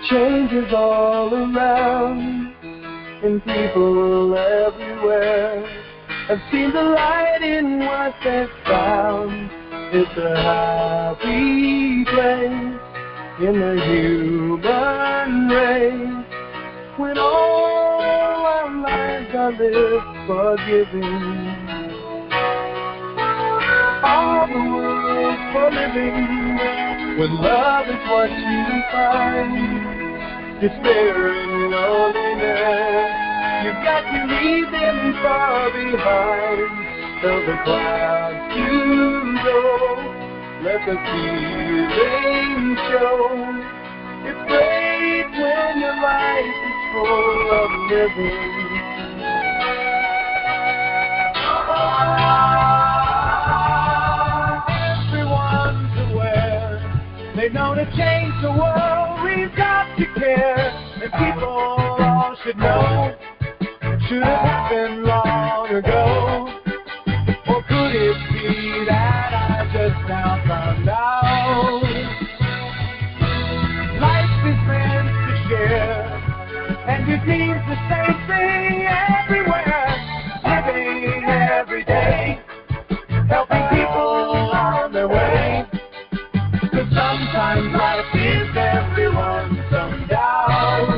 Changes all around, and people everywhere have seen the light in what they've found. It's a happy place in the human race, when all our lives are lived forgiving. All the world for living, when love is what you find. Despair and loneliness, you've got to leave them far behind. Tell the clouds to go, let the feeling show. It's great when your life is full of living. Everyone's aware, they know to change the world, we've got to care. And people all should know, should have happened long ago. Or could it be that I just now found out? Life is meant to share, and it means the same thing everywhere. Living every day, helping people on their way. 'Cause sometimes life is everyone's some doubt.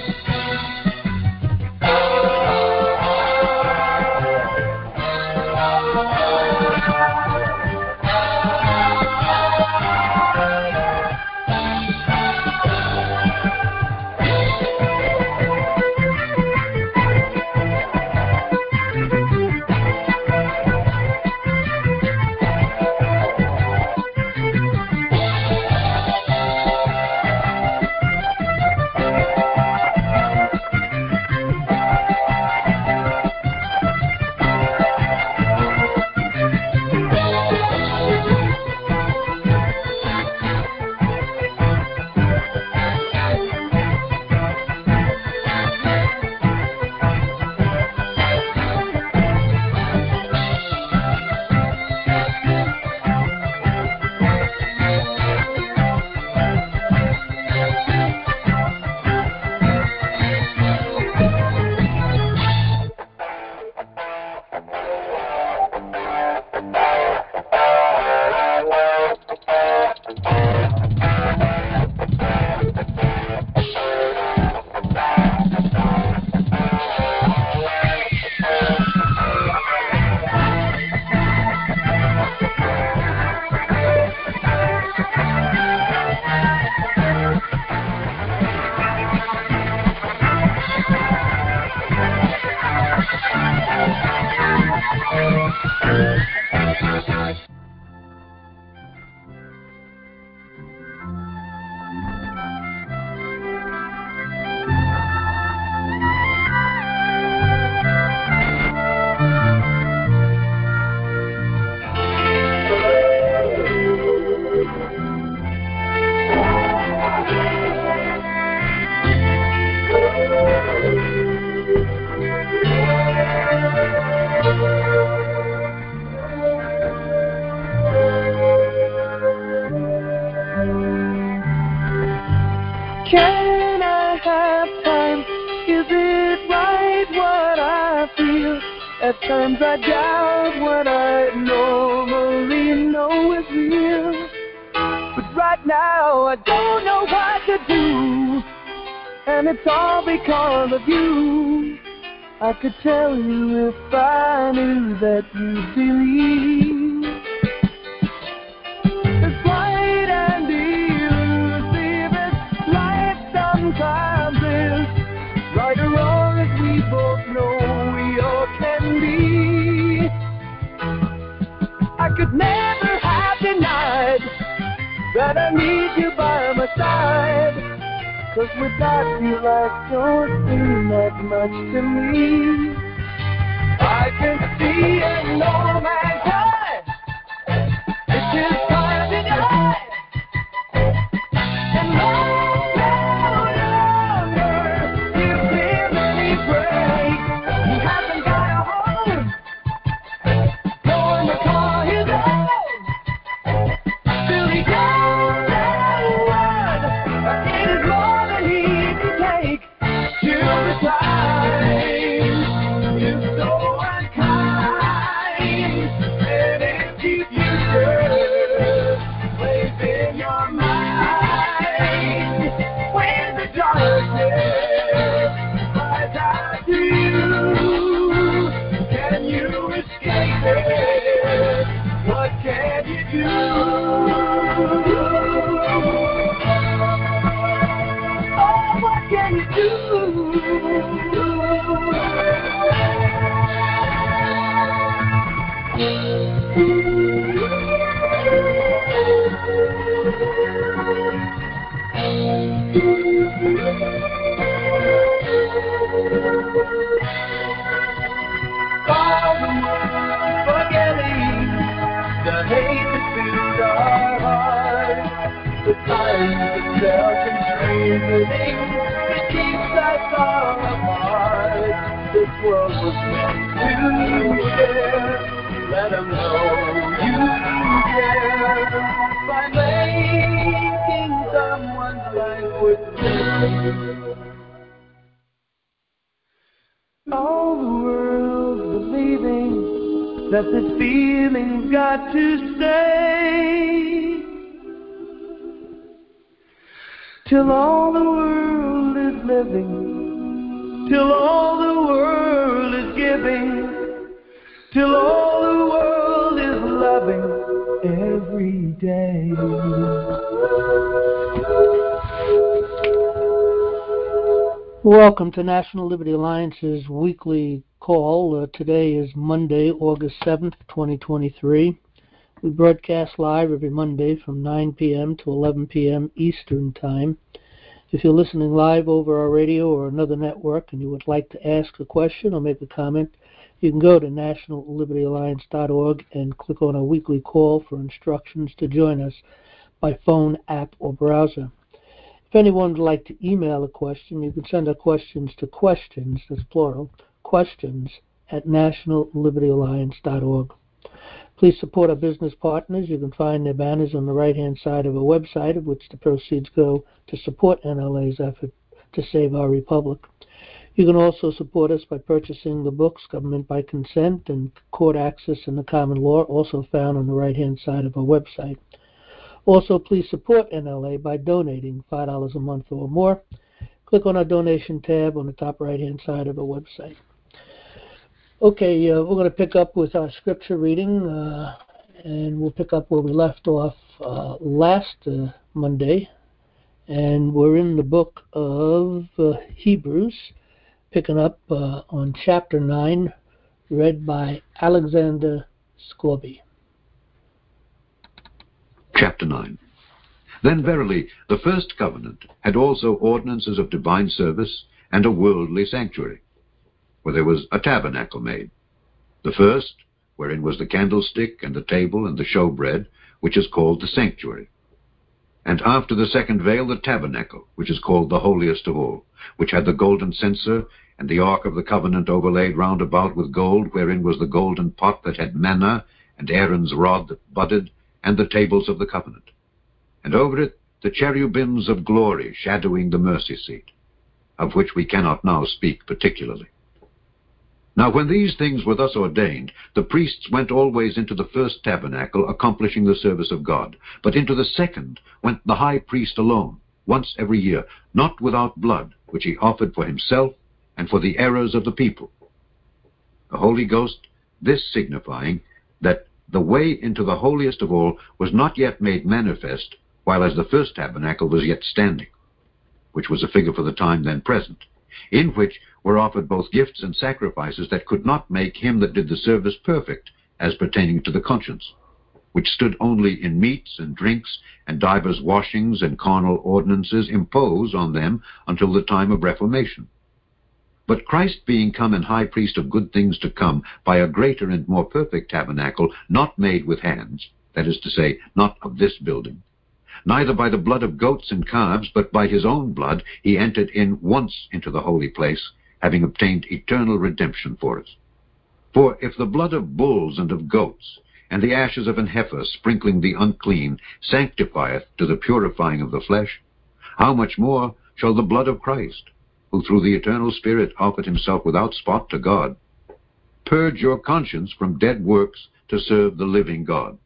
Can I have time? Is it right what I feel? At times I doubt what I normally know is real. But right now I don't know what to do, and it's all because of you. I could tell you if I knew that you believe. It's bright and elusive as life sometimes is. Right or wrong as we both know we all can be. I could never have denied that I need you by my side. 'Cause without you life don't seem that much to me. I can see in no man's eye, it's his time to die. And long longer, you feel me break. He hasn't got a home, no one to call his own. Still he does that one, it is more than he escape it. What can you do? Oh, what can you do? Forgetting the hate that filled our hearts, the times of self-constraint living that keeps us all apart. This world was meant to share. Let them know you care by making someone's life worth living. All the world believing that this feeling's got to stay till all the world is living, till all the world is giving, till all the world is loving every day. Welcome to National Liberty Alliance's weekly call. Today is Monday, August 7th, 2023. We broadcast live every Monday from 9 p.m. to 11 p.m. Eastern Time. If you're listening live over our radio or another network and you would like to ask a question or make a comment, you can go to nationallibertyalliance.org and click on our weekly call for instructions to join us by phone, app, or browser. If anyone would like to email a question, you can send our questions to questions, that's plural, questions at nationallibertyalliance.org. Please support our business partners. You can find their banners on the right-hand side of our website, of which the proceeds go to support NLA's effort to save our republic. You can also support us by purchasing the books Government by Consent and Court Access in the Common Law, also found on the right-hand side of our website. Also, please support NLA by donating $5 a month or more. Click on our donation tab on the top right-hand side of our website. Okay, we're going to pick up with our scripture reading, and we'll pick up where we left off last Monday. And we're in the book of Hebrews, picking up on chapter 9, read by Alexander Scorby. Chapter 9. Then verily the first covenant had also ordinances of divine service and a worldly sanctuary, where there was a tabernacle made. The first, wherein was the candlestick and the table and the showbread, which is called the sanctuary. And after the second veil the tabernacle, which is called the holiest of all, which had the golden censer and the ark of the covenant overlaid round about with gold, wherein was the golden pot that had manna, and Aaron's rod that budded, and the tables of the covenant. And over it the cherubims of glory shadowing the mercy seat, of which we cannot now speak particularly. Now when these things were thus ordained, the priests went always into the first tabernacle, accomplishing the service of God. But into the second went the high priest alone, once every year, not without blood, which he offered for himself and for the errors of the people. The Holy Ghost, this signifying that the way into the holiest of all was not yet made manifest, while as the first tabernacle was yet standing, which was a figure for the time then present, in which were offered both gifts and sacrifices that could not make him that did the service perfect, as pertaining to the conscience, which stood only in meats and drinks, and divers washings and carnal ordinances imposed on them until the time of Reformation. But Christ being come and high priest of good things to come, by a greater and more perfect tabernacle, not made with hands, that is to say, not of this building, neither by the blood of goats and calves, but by his own blood, he entered in once into the holy place, having obtained eternal redemption for us. For if the blood of bulls and of goats, and the ashes of an heifer sprinkling the unclean, sanctifieth to the purifying of the flesh, how much more shall the blood of Christ, who through the eternal Spirit offered himself without spot to God, purge your conscience from dead works to serve the living God?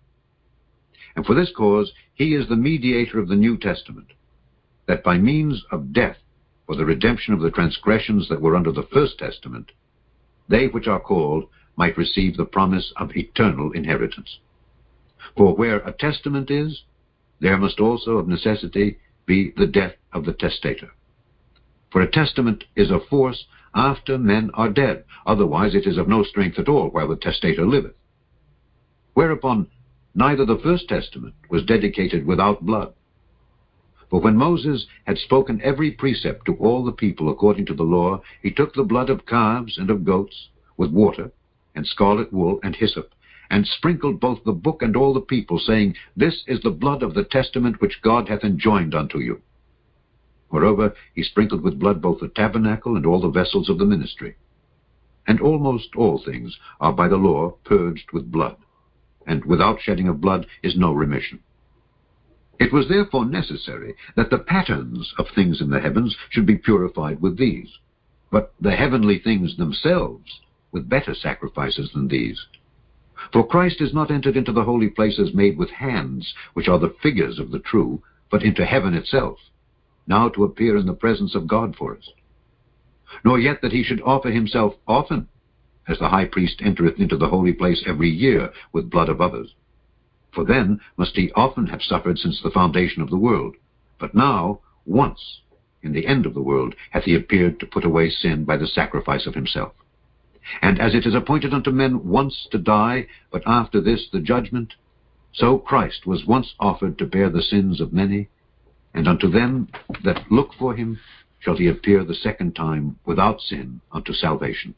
And for this cause he is the mediator of the New Testament, that by means of death, for the redemption of the transgressions that were under the first testament, they which are called might receive the promise of eternal inheritance. For where a testament is, there must also of necessity be the death of the testator. For a testament is of force after men are dead, otherwise it is of no strength at all while the testator liveth. Whereupon neither the first testament was dedicated without blood. For when Moses had spoken every precept to all the people according to the law, he took the blood of calves and of goats, with water, and scarlet wool, and hyssop, and sprinkled both the book and all the people, saying, This is the blood of the testament which God hath enjoined unto you. Moreover, he sprinkled with blood both the tabernacle and all the vessels of the ministry. And almost all things are by the law purged with blood, and without shedding of blood is no remission. It was therefore necessary that the patterns of things in the heavens should be purified with these, but the heavenly things themselves with better sacrifices than these. For Christ is not entered into the holy places made with hands, which are the figures of the true, but into heaven itself, now to appear in the presence of God for us. Nor yet that he should offer himself often, as the high priest entereth into the holy place every year with blood of others. For then must he often have suffered since the foundation of the world. But now, once, in the end of the world, hath he appeared to put away sin by the sacrifice of himself. And as it is appointed unto men once to die, but after this the judgment, so Christ was once offered to bear the sins of many, and unto them that look for him shall he appear the second time without sin unto salvation.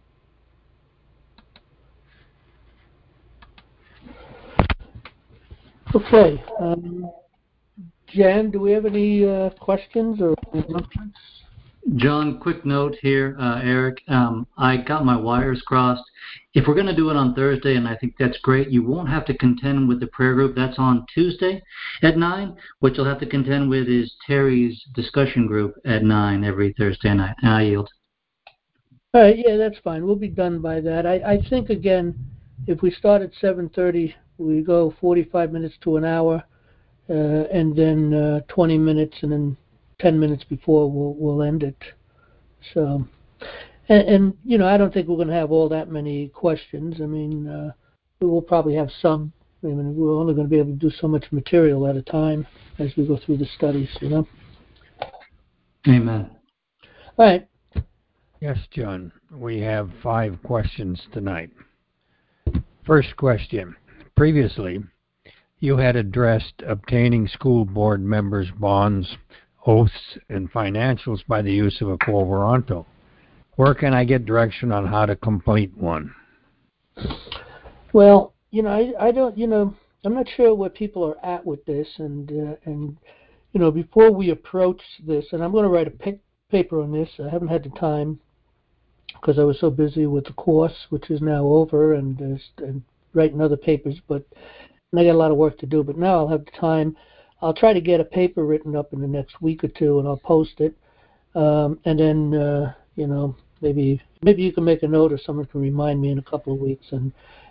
Okay. Jan, do we have any questions or interruptions? John, quick note here, Eric. I got my wires crossed. If we're going to do it on Thursday, and I think that's great, you won't have to contend with the prayer group. That's on Tuesday at 9. What you'll have to contend with is Terry's discussion group at 9 every Thursday night. And I yield. All right, yeah, that's fine. We'll be done by that. I think, again, if we start at 7:30, we go 45 minutes to an hour, and then 20 minutes, and then 10 minutes before we'll end it. So, and you know, I don't think we're going to have all that many questions. I mean, we will probably have some. I mean, we're only going to be able to do so much material at a time as we go through the studies, you know. Amen. All right. Yes, John. We have 5 questions tonight. First question. Previously, you had addressed obtaining school board members' bonds, oaths, and financials by the use of a quo warranto. Where can I get direction on how to complete one? Well, you know, I don't, you know, I'm not sure where people are at with this, and you know, before we approach this, and I'm going to write a paper on this. I haven't had the time because I was so busy with the course, which is now over, and writing other papers, but I got a lot of work to do. But now I'll have the time. I'll try to get a paper written up in the next week or two, and I'll post it. And then, you know, maybe you can make a note, or someone can remind me in a couple of weeks, and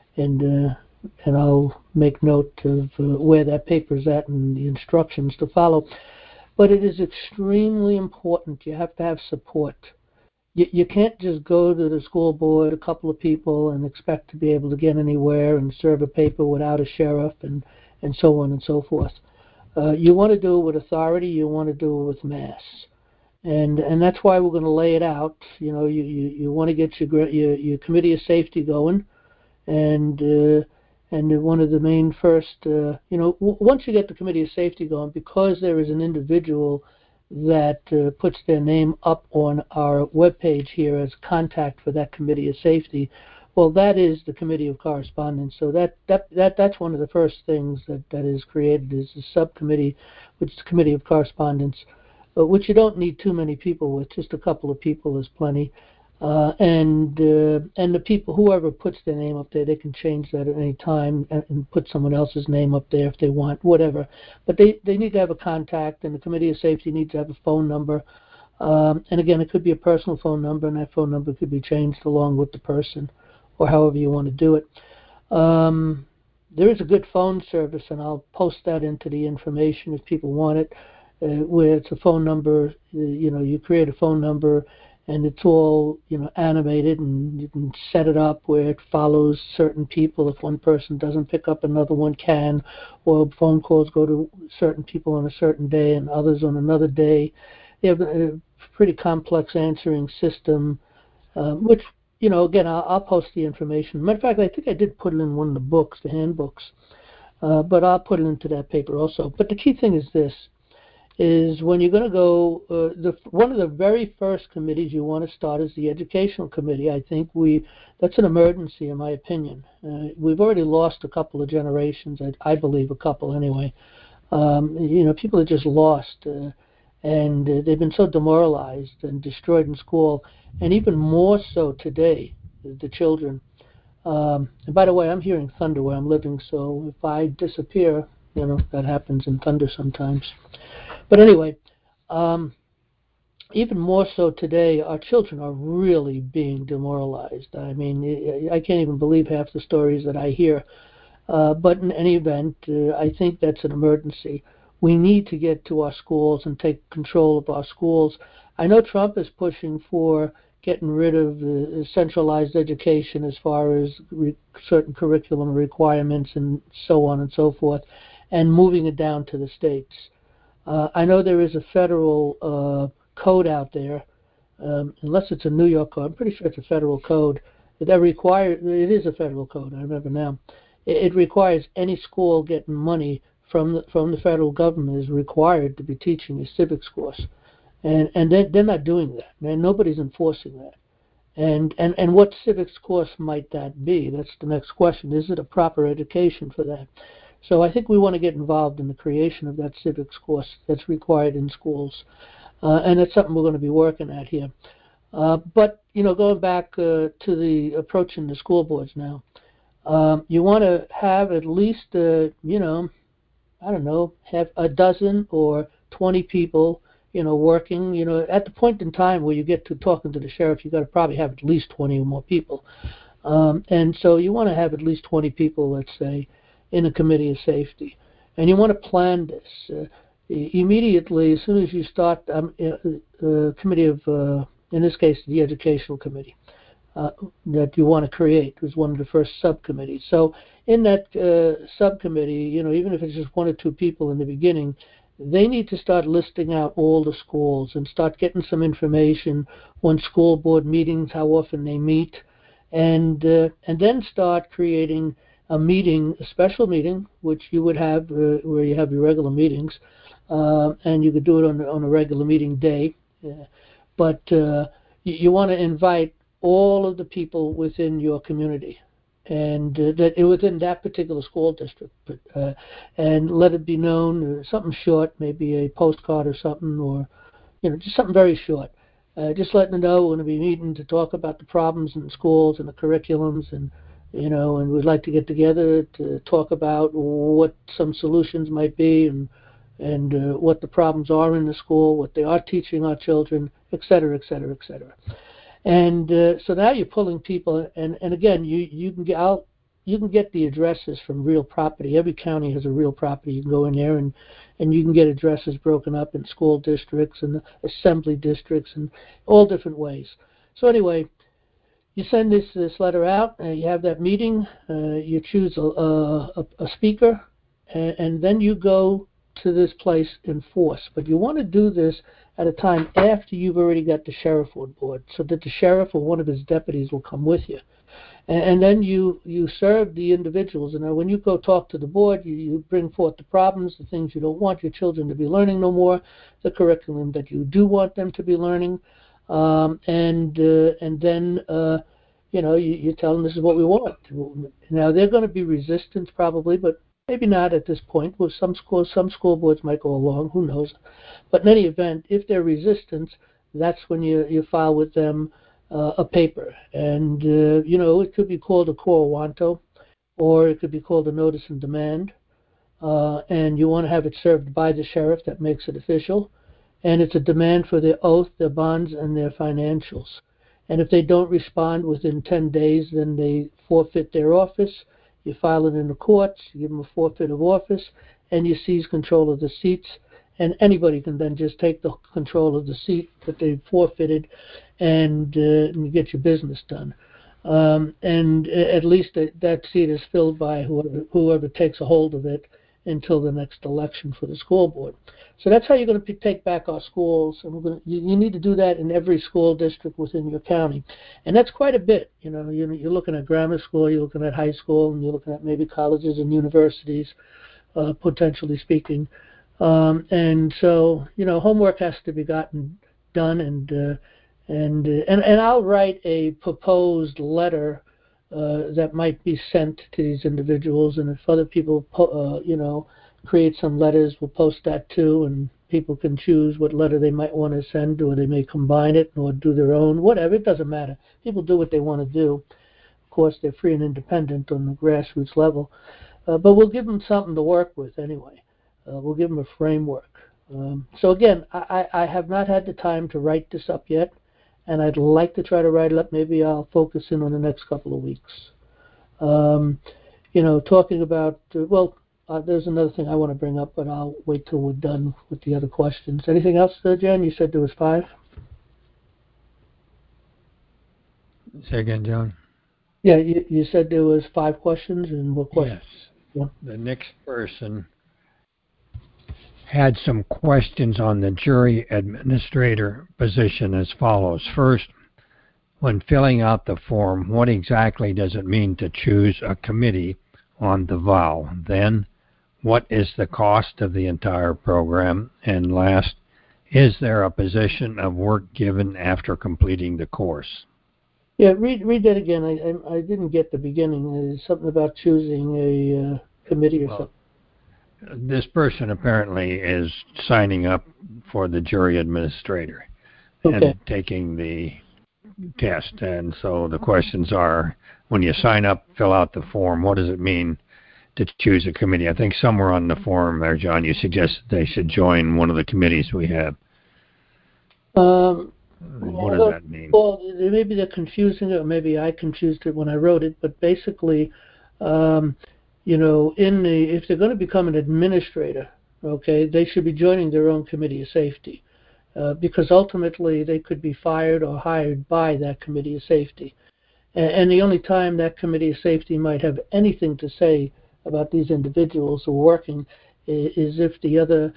I'll make note of where that paper's at and the instructions to follow. But it is extremely important. You have to have support. You can't just go to the school board, a couple of people, and expect to be able to get anywhere and serve a paper without a sheriff and so on and so forth. You want to do it with authority. You want to do it with mass. And that's why we're going to lay it out. You know, you want to get your committee of safety going, and one of the main first, you know, once you get the committee of safety going, because there is an individual that puts their name up on our webpage here as contact for that committee of safety, well, that is the committee of correspondence. So that's one of the first things that is created, is a subcommittee, which is the committee of correspondence, which you don't need too many people with. Just a couple of people is plenty. And the people, whoever puts their name up there, they can change that at any time and put someone else's name up there if they want, whatever. But they need to have a contact, and the committee of safety needs to have a phone number. And again, it could be a personal phone number, and that phone number could be changed along with the person, or however you want to do it. There is a good phone service, and I'll post that into the information if people want it, where it's a phone number. You know, you create a phone number, and it's all, animated, and you can set it up where it follows certain people. If one person doesn't pick up, another one can, or phone calls go to certain people on a certain day and others on another day. They have a pretty complex answering system, which, again, I'll post the information. Matter of fact, I think I did put it in one of the books, the handbooks, but I'll put it into that paper also. But the key thing is this, is when you're going to go, one of the very first committees you want to start is the educational committee. I think that's an emergency, in my opinion. We've already lost a couple of generations, I believe a couple anyway. People are just lost, and they've been so demoralized and destroyed in school, and even more so today, the children. And by the way, I'm hearing thunder where I'm living, so if I disappear, that happens in thunder sometimes. But anyway, even more so today, our children are really being demoralized. I mean, I can't even believe half the stories that I hear. But in any event, I think that's an emergency. We need to get to our schools and take control of our schools. I know Trump is pushing for getting rid of centralized education as far as certain curriculum requirements and so on and so forth, and moving it down to the states. I know there is a federal code out there, unless it's a New York code. I'm pretty sure it's a federal code it is a federal code, I remember now. It requires any school getting money from the federal government is required to be teaching a civics course. And they're not doing that. And nobody's enforcing that. And what civics course might that be? That's the next question. Is it a proper education for that? So I think we want to get involved in the creation of that civics course that's required in schools. And it's something we're going to be working at here. But, going back to the approaching the school boards now, you want to have at least, have a dozen or 20 people, working. At the point in time where you get to talking to the sheriff, you've got to probably have at least 20 or more people. And so you want to have at least 20 people, let's say, in a committee of safety. And you want to plan this. Immediately, as soon as you start committee of, in this case, the educational committee that you want to create was one of the first subcommittees. So in that subcommittee, even if it's just one or two people in the beginning, they need to start listing out all the schools and start getting some information on school board meetings, how often they meet, and then start creating a special meeting, which you would have where you have your regular meetings, and you could do it on a regular meeting day. But you want to invite all of the people within your community, and that within that particular school district, and let it be known, something short, maybe a postcard or something, or just something very short. Just letting them know we're going to be meeting to talk about the problems in the schools and the curriculums, and and we'd like to get together to talk about what some solutions might be, and what the problems are in the school, what they are teaching our children, et cetera, et cetera, et cetera. And so now you're pulling people, and again, you can get the addresses from real property. Every county has a real property. You can go in there and you can get addresses broken up in school districts and assembly districts and all different ways. So anyway, you send this letter out, you have that meeting, you choose a speaker, and then you go to this place in force. But you want to do this at a time after you've already got the sheriff on board, so that the sheriff or one of his deputies will come with you. And then you serve the individuals. And when you go talk to the board, you bring forth the problems, the things you don't want your children to be learning no more, the curriculum that you do want them to be learning, and then you tell them this is what we want. Now they're going to be resistant probably, but maybe not at this point. Well, some school boards might go along, who knows. But in any event, if they're resistant, that's when you file with them a paper. And, it could be called a quo wanto, or it could be called a notice and demand. And you want to have it served by the sheriff. That makes it official. And it's a demand for their oath, their bonds, and their financials. And if they don't respond within 10 days, then they forfeit their office. You file it in the courts, you give them a forfeit of office, and you seize control of the seats, and anybody can then just take the control of the seat that they forfeited and get your business done. And at least that seat is filled by whoever takes a hold of it until the next election for the school board. So that's how you're going to take back our schools, and you need to do that in every school district within your county, and that's quite a bit. You're looking at grammar school, you're looking at high school, and you're looking at maybe colleges and universities, potentially speaking. And so homework has to be gotten done, and I'll write a proposed letter that might be sent to these individuals, and if other people create some letters, we'll post that too, and people can choose what letter they might want to send, or they may combine it or do their own, whatever. It doesn't matter. People do what they want to do. Of course, they're free and independent on the grassroots level, but we'll give them something to work with anyway. We'll give them a framework. So again, I have not had the time to write this up yet, and I'd like to try to write it up. Maybe I'll focus in on the next couple of weeks. Talking about, there's another thing I want to bring up, but I'll wait till we're done with the other questions. Anything else, Jen? You said there was 5? Say again, John? Yeah, you said there was 5 questions, and what questions? Yes. Yeah. The next person had some questions on the jury administrator position as follows. First, when filling out the form, what exactly does it mean to choose a committee on the VOW? Then, what is the cost of the entire program? And last, is there a position of work given after completing the course? Yeah, read that again. I didn't get the beginning. There's something about choosing a committee or something. This person apparently is signing up for the jury administrator and taking the test. And so the questions are, when you sign up, fill out the form, what does it mean to choose a committee? I think somewhere on the form there, John, you suggested they should join one of the committees we have. What does that mean? Well, maybe they're confusing it, or maybe I confused it when I wrote it, but basically, if they're going to become an administrator, they should be joining their own committee of safety, because ultimately they could be fired or hired by that committee of safety. And the only time that committee of safety might have anything to say about these individuals who are working is if the other,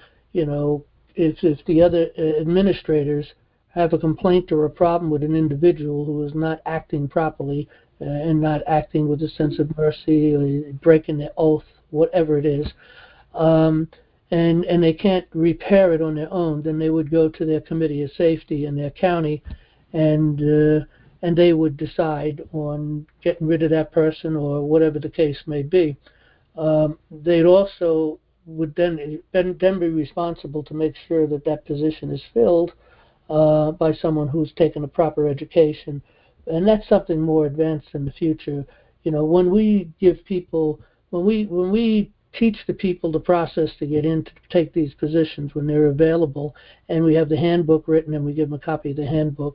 if the other administrators have a complaint or a problem with an individual who is not acting properly and not acting with a sense of mercy, or breaking their oath, whatever it is, and they can't repair it on their own, then they would go to their committee of safety in their county, and they would decide on getting rid of that person or whatever the case may be. They'd also would then be responsible to make sure that that position is filled by someone who's taken a proper education. And that's something more advanced in the future. When we give people, when we teach the people the process to get in to take these positions when they're available, and we have the handbook written and we give them a copy of the handbook,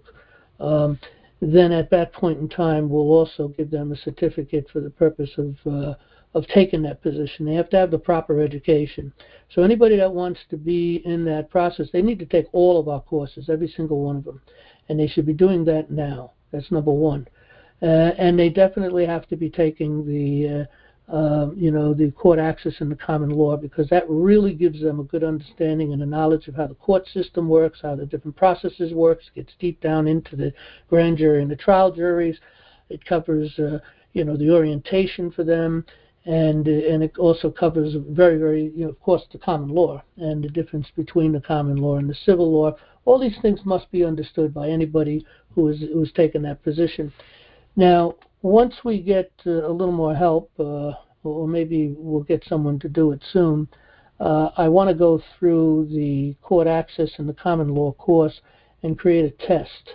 then at that point in time we'll also give them a certificate for the purpose of taking that position. They have to have the proper education. So anybody that wants to be in that process, they need to take all of our courses, every single one of them, and they should be doing that now. That's number one. And they definitely have to be taking the court access and the common law, because that really gives them a good understanding and a knowledge of how the court system works, how the different processes works. It gets deep down into the grand jury and the trial juries. It covers, the orientation for them, and it also covers very, very, of course, the common law and the difference between the common law and the civil law. All these things must be understood by anybody who's taken that position. Now, once we get a little more help, or maybe we'll get someone to do it soon, I want to go through the court access and the common law course and create a test.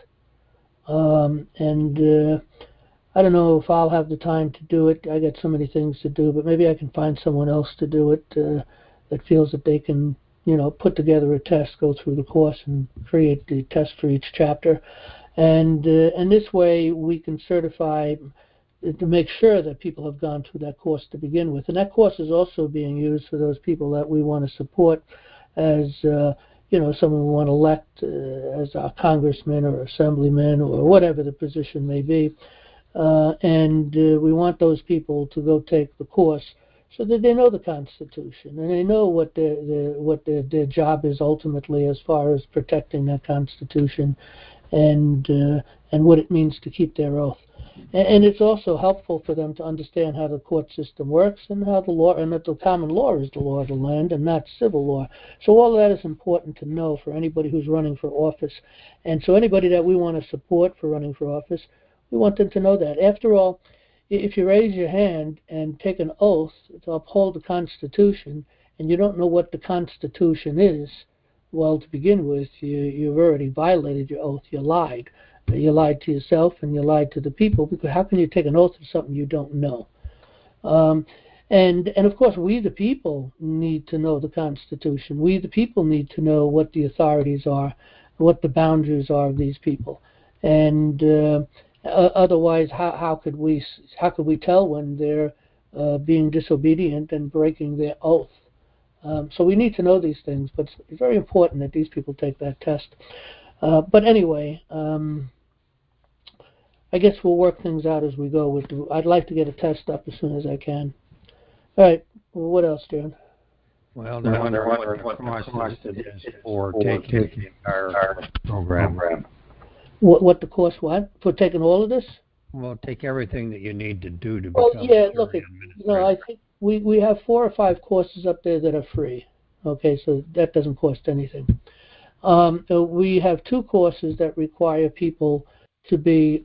I don't know if I'll have the time to do it. I got so many things to do, but maybe I can find someone else to do it that feels that they can, put together a test, go through the course, and create the test for each chapter. And this way we can certify to make sure that people have gone through that course to begin with. And that course is also being used for those people that we want to support as someone we want to elect as our congressman or assemblyman or whatever the position may be. And we want those people to go take the course so that they know the Constitution and they know what their job is ultimately as far as protecting that Constitution and what it means to keep their oath. And it's also helpful for them to understand how the court system works and how the law, and that the common law is the law of the land and not civil law. So all of that is important to know for anybody who's running for office. And so anybody that we want to support for running for office, we want them to know that. After all, if you raise your hand and take an oath to uphold the Constitution and you don't know what the Constitution is, well, to begin with, you've already violated your oath. You lied. You lied to yourself and you lied to the people, because how can you take an oath of something you don't know? And of course, we the people need to know the Constitution. We the people need to know what the authorities are, what the boundaries are of these people. And otherwise, how could we tell when they're being disobedient and breaking their oath? So we need to know these things, but it's very important that these people take that test. But anyway, I guess we'll work things out as we go. I'd like to get a test up as soon as I can. All right. Well, what else, John? Well, they're wondering what the cost is for taking the entire program. What the cost? What for taking all of this? Well, take everything that you need to do to become. Well, yeah. Look, I think we have 4 or 5 courses up there that are free. Okay, so that doesn't cost anything. We have 2 courses that require people to be,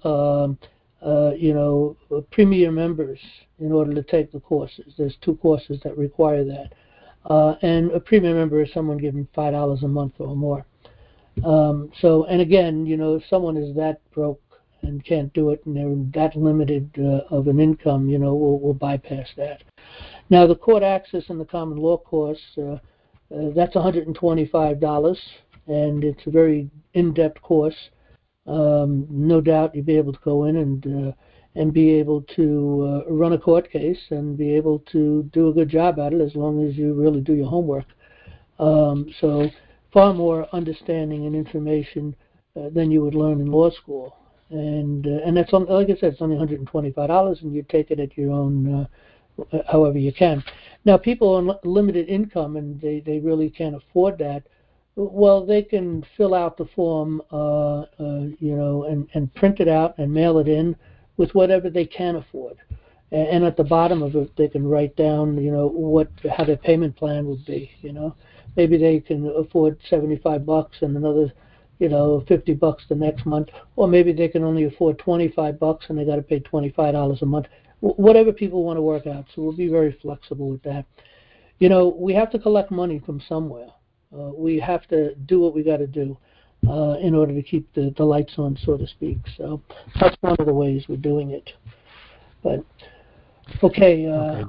premier members in order to take the courses. There's 2 courses that require that. And a premier member is someone giving $5 a month or more. And again, if someone is that broke and can't do it and they're that limited of an income, we'll bypass that. Now, the court access and the common law course, that's $125, and it's a very in-depth course. No doubt you'll be able to go in and be able to run a court case and be able to do a good job at it as long as you really do your homework. So far more understanding and information than you would learn in law school. And that's, like I said, it's only $125, and you take it at your own, however you can. Now, people on limited income and they really can't afford that, well, they can fill out the form, and print it out and mail it in with whatever they can afford. And at the bottom of it, they can write down, how their payment plan would be. Maybe they can afford $75 and another, $50 the next month, or maybe they can only afford $25 and they got to pay $25 a month. Whatever people want to work out. So we'll be very flexible with that. We have to collect money from somewhere. We have to do what we got to do in order to keep the lights on, so to speak. So that's one of the ways we're doing it. But okay.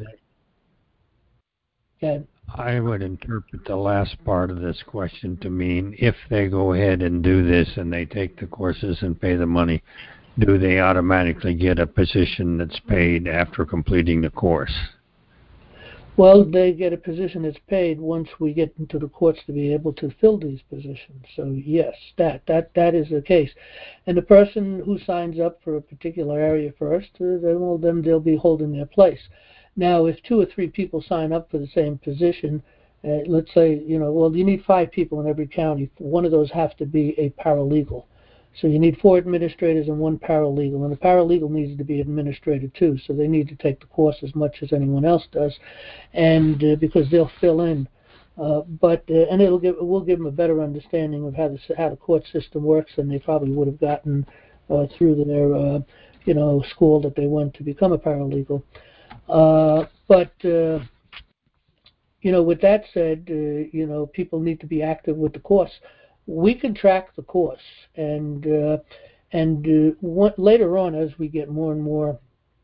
I would interpret the last part of this question to mean if they go ahead and do this and they take the courses and pay the money, do they automatically get a position that's paid after completing the course? Well, they get a position that's paid once we get into the courts to be able to fill these positions. So yes, that is the case. And the person who signs up for a particular area first, then they'll be holding their place. Now, if 2 or 3 people sign up for the same position, let's say, you need 5 people in every county. One of those have to be a paralegal. So you need 4 administrators and 1 paralegal, and the paralegal needs to be administrator too. So they need to take the course as much as anyone else does, and because they'll fill in. And we'll give them a better understanding of how the court system works than they probably would have gotten through their school that they went to become a paralegal. With that said, people need to be active with the course. We can track the course, and later on, as we get more and more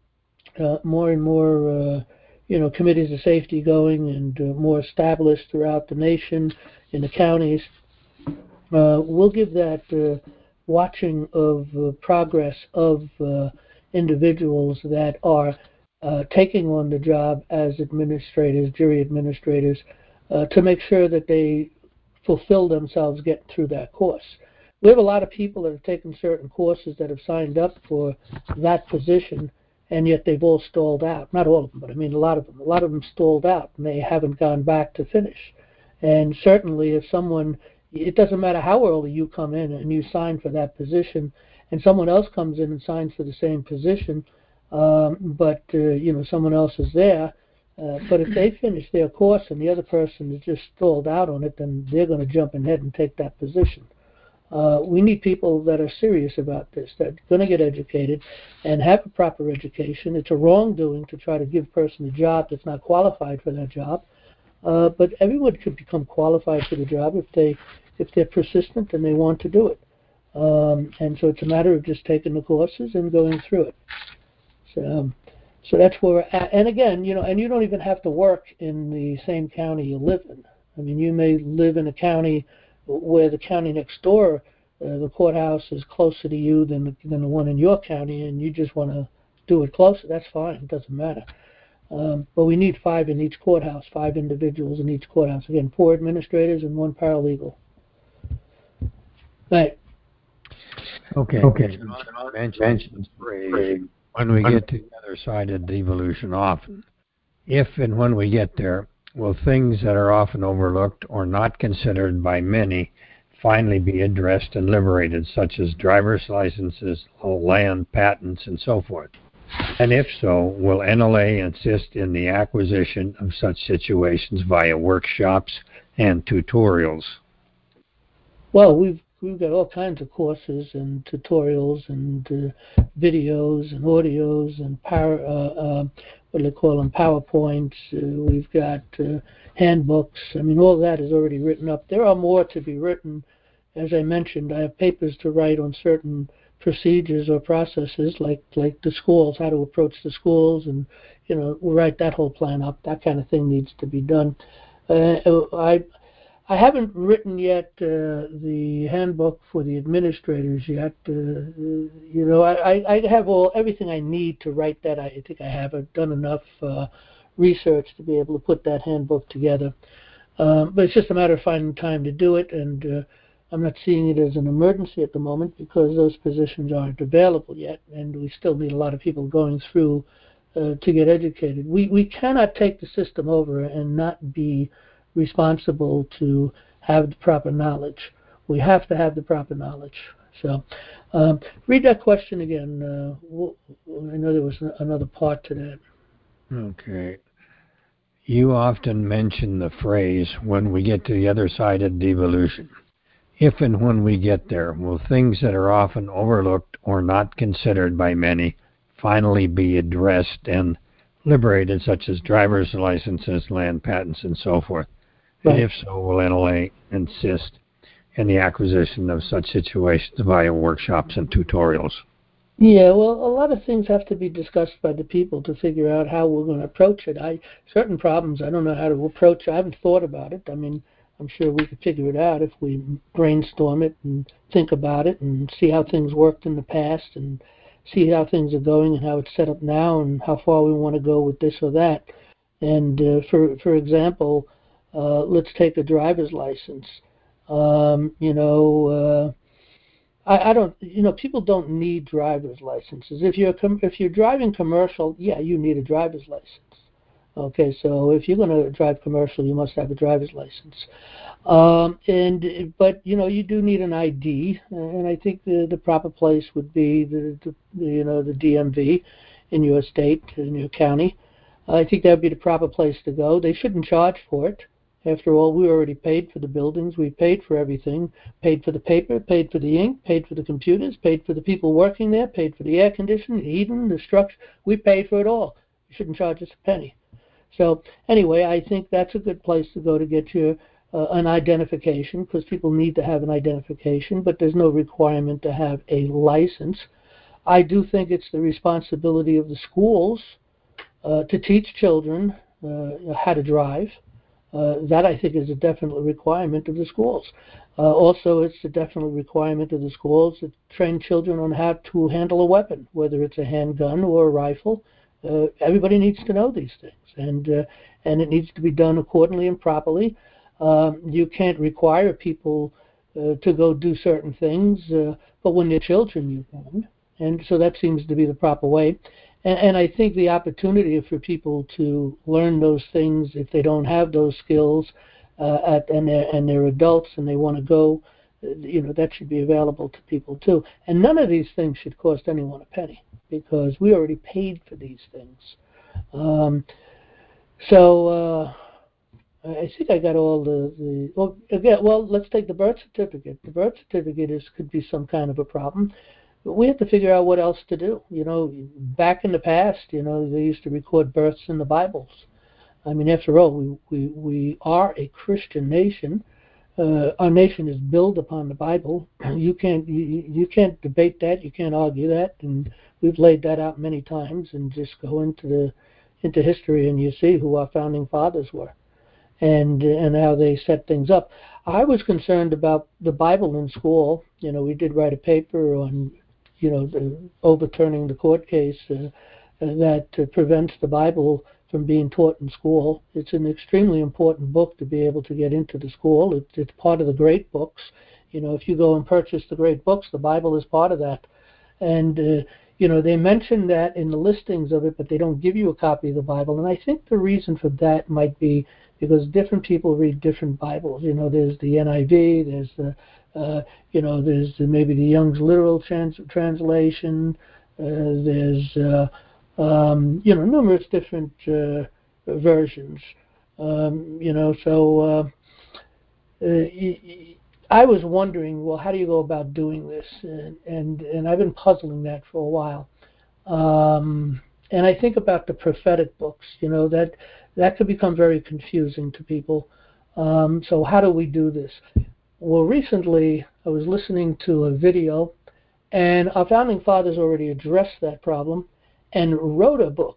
committees of safety going and more established throughout the nation in the counties, we'll give that watching of progress of individuals that are taking on the job as administrators, jury administrators, to make sure that they fulfill themselves getting through that course. We have a lot of people that have taken certain courses that have signed up for that position, and yet they've all stalled out. Not all of them, but I mean a lot of them. A lot of them stalled out, and they haven't gone back to finish. And certainly if someone, it doesn't matter how early you come in and you sign for that position, and someone else comes in and signs for the same position, but someone else is there, but if they finish their course and the other person is just stalled out on it, then they're going to jump ahead and take that position. We need people that are serious about this, that are going to get educated and have a proper education. It's a wrongdoing to try to give a person a job that's not qualified for that job. But everyone could become qualified for the job if they're persistent and they want to do it. And so it's a matter of just taking the courses and going through it. So that's where we're at. And again, and you don't even have to work in the same county you live in. I mean, you may live in a county where the county next door, the courthouse is closer to you than the one in your county, and you just want to do it closer. That's fine. It doesn't matter. But we need 5 in each courthouse, 5 individuals in each courthouse. Again, 4 administrators and 1 paralegal. Right. Okay. John mentioned phrase, when we get to the other side of devolution often. If and when we get there, will things that are often overlooked or not considered by many finally be addressed and liberated, such as driver's licenses, land, patents, and so forth? And if so, will NLA assist in the acquisition of such situations via workshops and tutorials? Well, we've got all kinds of courses and tutorials and videos and audios and what do they call them, PowerPoints. We've got handbooks. I mean, all that is already written up. There are more to be written. As I mentioned, I have papers to write on certain procedures or processes, like the schools, how to approach the schools, and we'll write that whole plan up. That kind of thing needs to be done. I haven't written yet the handbook for the administrators yet. I have everything I need to write that. I think I have. I've done enough research to be able to put that handbook together. But it's just a matter of finding time to do it, and I'm not seeing it as an emergency at the moment because those positions aren't available yet, and we still need a lot of people going through to get educated. We cannot take the system over and not be responsible to have the proper knowledge. We have to have the proper knowledge. So read that question again. I know there was another part to that. Okay. You often mention the phrase, when we get to the other side of devolution. If and when we get there, will things that are often overlooked or not considered by many finally be addressed and liberated, such as driver's licenses, land, patents, and so forth? Right. And if so, will NLA insist in the acquisition of such situations via workshops and tutorials? Yeah, well, a lot of things have to be discussed by the people to figure out how we're going to approach it. Certain problems I don't know how to approach. I haven't thought about it. I mean, I'm sure we could figure it out if we brainstorm it and think about it and see how things worked in the past and see how things are going and how it's set up now and how far we want to go with this or that. And for example, let's take a driver's license. I don't. People don't need driver's licenses. If you're driving commercial, yeah, you need a driver's license. Okay, so if you're going to drive commercial, you must have a driver's license. But you do need an ID, and I think the proper place would be the DMV in your state, in your county. I think that would be the proper place to go. They shouldn't charge for it. After all, we already paid for the buildings, we paid for everything, paid for the paper, paid for the ink, paid for the computers, paid for the people working there, paid for the air conditioning, the heating, the structure. We paid for it all. You shouldn't charge us a penny. So anyway, I think that's a good place to go to get your an identification, because people need to have an identification, but there's no requirement to have a license. I do think it's the responsibility of the schools to teach children how to drive. That I think is a definite requirement of the schools. Also, it's a definite requirement of the schools to train children on how to handle a weapon, whether it's a handgun or a rifle. Everybody needs to know these things, and it needs to be done accordingly and properly. You can't require people to go do certain things, but when they're children, you can. And so that seems to be the proper way. And I think the opportunity for people to learn those things, if they don't have those skills, and they're adults and they want to go, that should be available to people too. And none of these things should cost anyone a penny, because we already paid for these things. I think I got all well, let's take the birth certificate. The birth certificate could be some kind of a problem. But we have to figure out what else to do. Back in the past, they used to record births in the Bibles. I mean, after all, we are a Christian nation. Our nation is built upon the Bible. You can't debate that. You can't argue that. And we've laid that out many times. And just go into history, and you see who our founding fathers were, and how they set things up. I was concerned about the Bible in school. We did write a paper on the overturning the court case that prevents the Bible from being taught in school. It's an extremely important book to be able to get into the school. It's part of the great books. If you go and purchase the great books, the Bible is part of that. And they mention that in the listings of it, but they don't give you a copy of the Bible. And I think the reason for that might be because different people read different Bibles. There's the NIV, there's the there's maybe the Young's Literal Translation. There's numerous different versions. I was wondering, well, how do you go about doing this? And I've been puzzling that for a while. And I think about the prophetic books. That could become very confusing to people. So how do we do this? Well, recently I was listening to a video, and our founding fathers already addressed that problem and wrote a book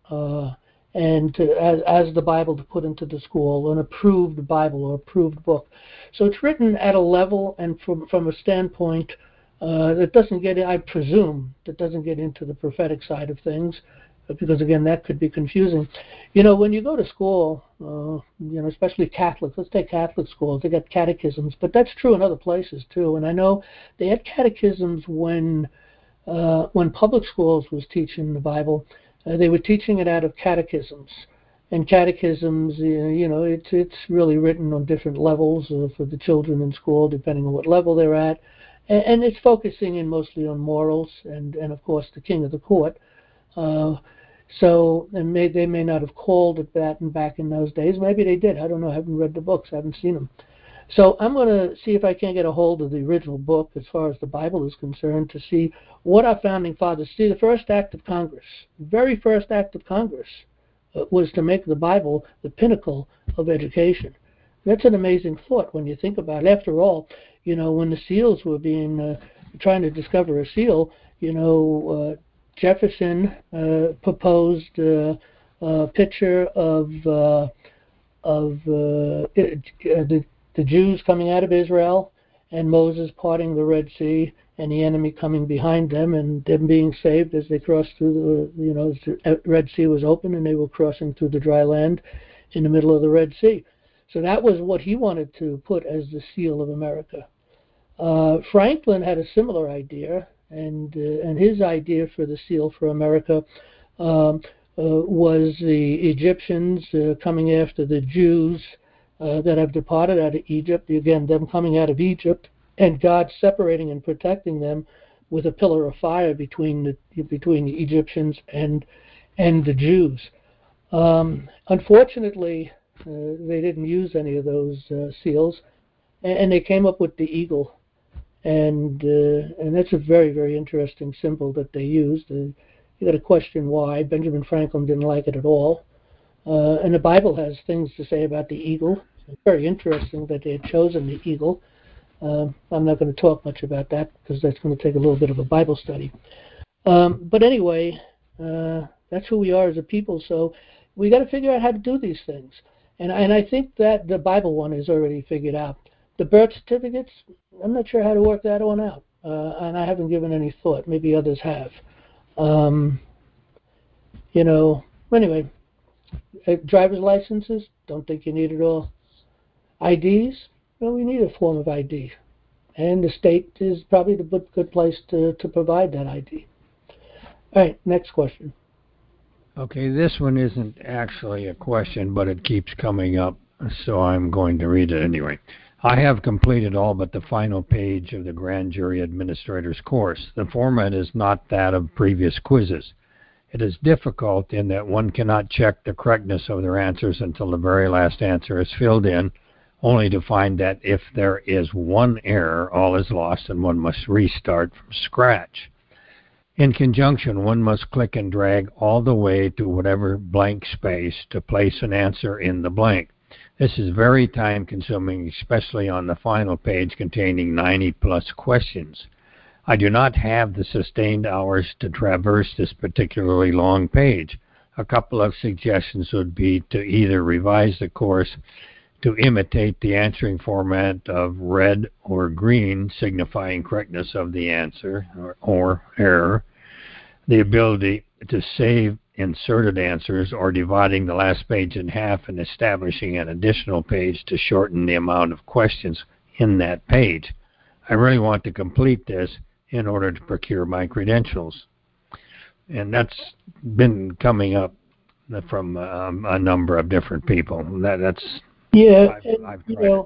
as the Bible to put into the school, an approved Bible or approved book. So it's written at a level and from a standpoint that doesn't get, I presume, that doesn't get into the prophetic side of things, because again, that could be confusing. When you go to school, especially Catholics, let's take Catholic schools, they got catechisms, but that's true in other places too. And I know they had catechisms when public schools was teaching the Bible. They were teaching it out of catechisms. And catechisms, it's really written on different levels for the children in school, depending on what level they're at. And it's focusing in mostly on morals and of course, the king of the court. They may not have called it that back in those days. Maybe they did. I don't know. I haven't read the books. I haven't seen them. So I'm going to see if I can get a hold of the original book as far as the Bible is concerned to see what our founding fathers see. The first act of Congress, the very first act of Congress was to make the Bible the pinnacle of education. That's an amazing thought when you think about it. After all, when the seals were trying to discover a seal, Jefferson proposed a picture of the Jews coming out of Israel and Moses parting the Red Sea and the enemy coming behind them and them being saved as they crossed through the Red Sea was open and they were crossing through the dry land in the middle of the Red Sea. So that was what he wanted to put as the seal of America. Franklin had a similar idea, and his idea for the seal for America was the Egyptians coming after the Jews that have departed out of Egypt, again, them coming out of Egypt, and God separating and protecting them with a pillar of fire between the Egyptians and the Jews. Unfortunately, they didn't use any of those seals, and they came up with the eagle. And that's a very, very interesting symbol that they used. You got to question why. Benjamin Franklin didn't like it at all. And the Bible has things to say about the eagle. It's very interesting that they had chosen the eagle. I'm not going to talk much about that because that's going to take a little bit of a Bible study. But anyway, that's who we are as a people. So we got to figure out how to do these things. And I think that the Bible one is already figured out. The birth certificates, I'm not sure how to work that one out, and I haven't given any thought. Maybe others have. Anyway, driver's licenses, don't think you need it all. IDs, well, we need a form of ID. And the state is probably the good place to provide that ID. All right, next question. Okay, this one isn't actually a question, but it keeps coming up, so I'm going to read it anyway. I have completed all but the final page of the Grand Jury Administrator's course. The format is not that of previous quizzes. It is difficult in that one cannot check the correctness of their answers until the very last answer is filled in, only to find that if there is one error, all is lost and one must restart from scratch. In conjunction, one must click and drag all the way to whatever blank space to place an answer in the blank. This is very time-consuming, especially on the final page containing 90-plus questions. I do not have the sustained hours to traverse this particularly long page. A couple of suggestions would be to either revise the course to imitate the answering format of red or green, signifying correctness of the answer or error, the ability to save inserted answers, or dividing the last page in half and establishing an additional page to shorten the amount of questions in that page. I really want to complete this in order to procure my credentials. And that's been coming up from a number of different people. That's Yeah, I've tried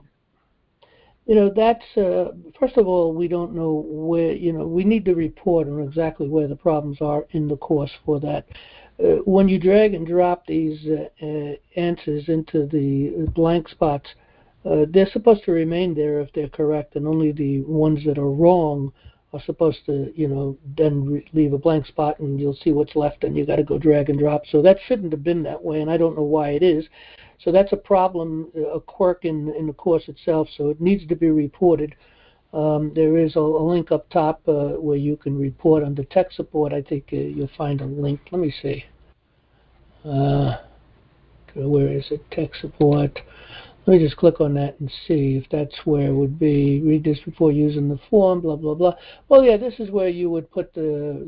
it. That's first of all, we don't know where. We need to report on exactly where the problems are in the course for that. When you drag and drop these answers into the blank spots, they're supposed to remain there if they're correct, and only the ones that are wrong are supposed to, then leave a blank spot, and you'll see what's left, and you got to go drag and drop. So that shouldn't have been that way, and I don't know why it is. So that's a problem, a quirk in the course itself. So it needs to be reported. There is a link up top where you can report under tech support. I think you'll find a link. Let me see. Where is it? Tech support. Let me just click on that and see if that's where it would be. Read this before using the form, blah, blah, blah. Well, yeah, this is where you would put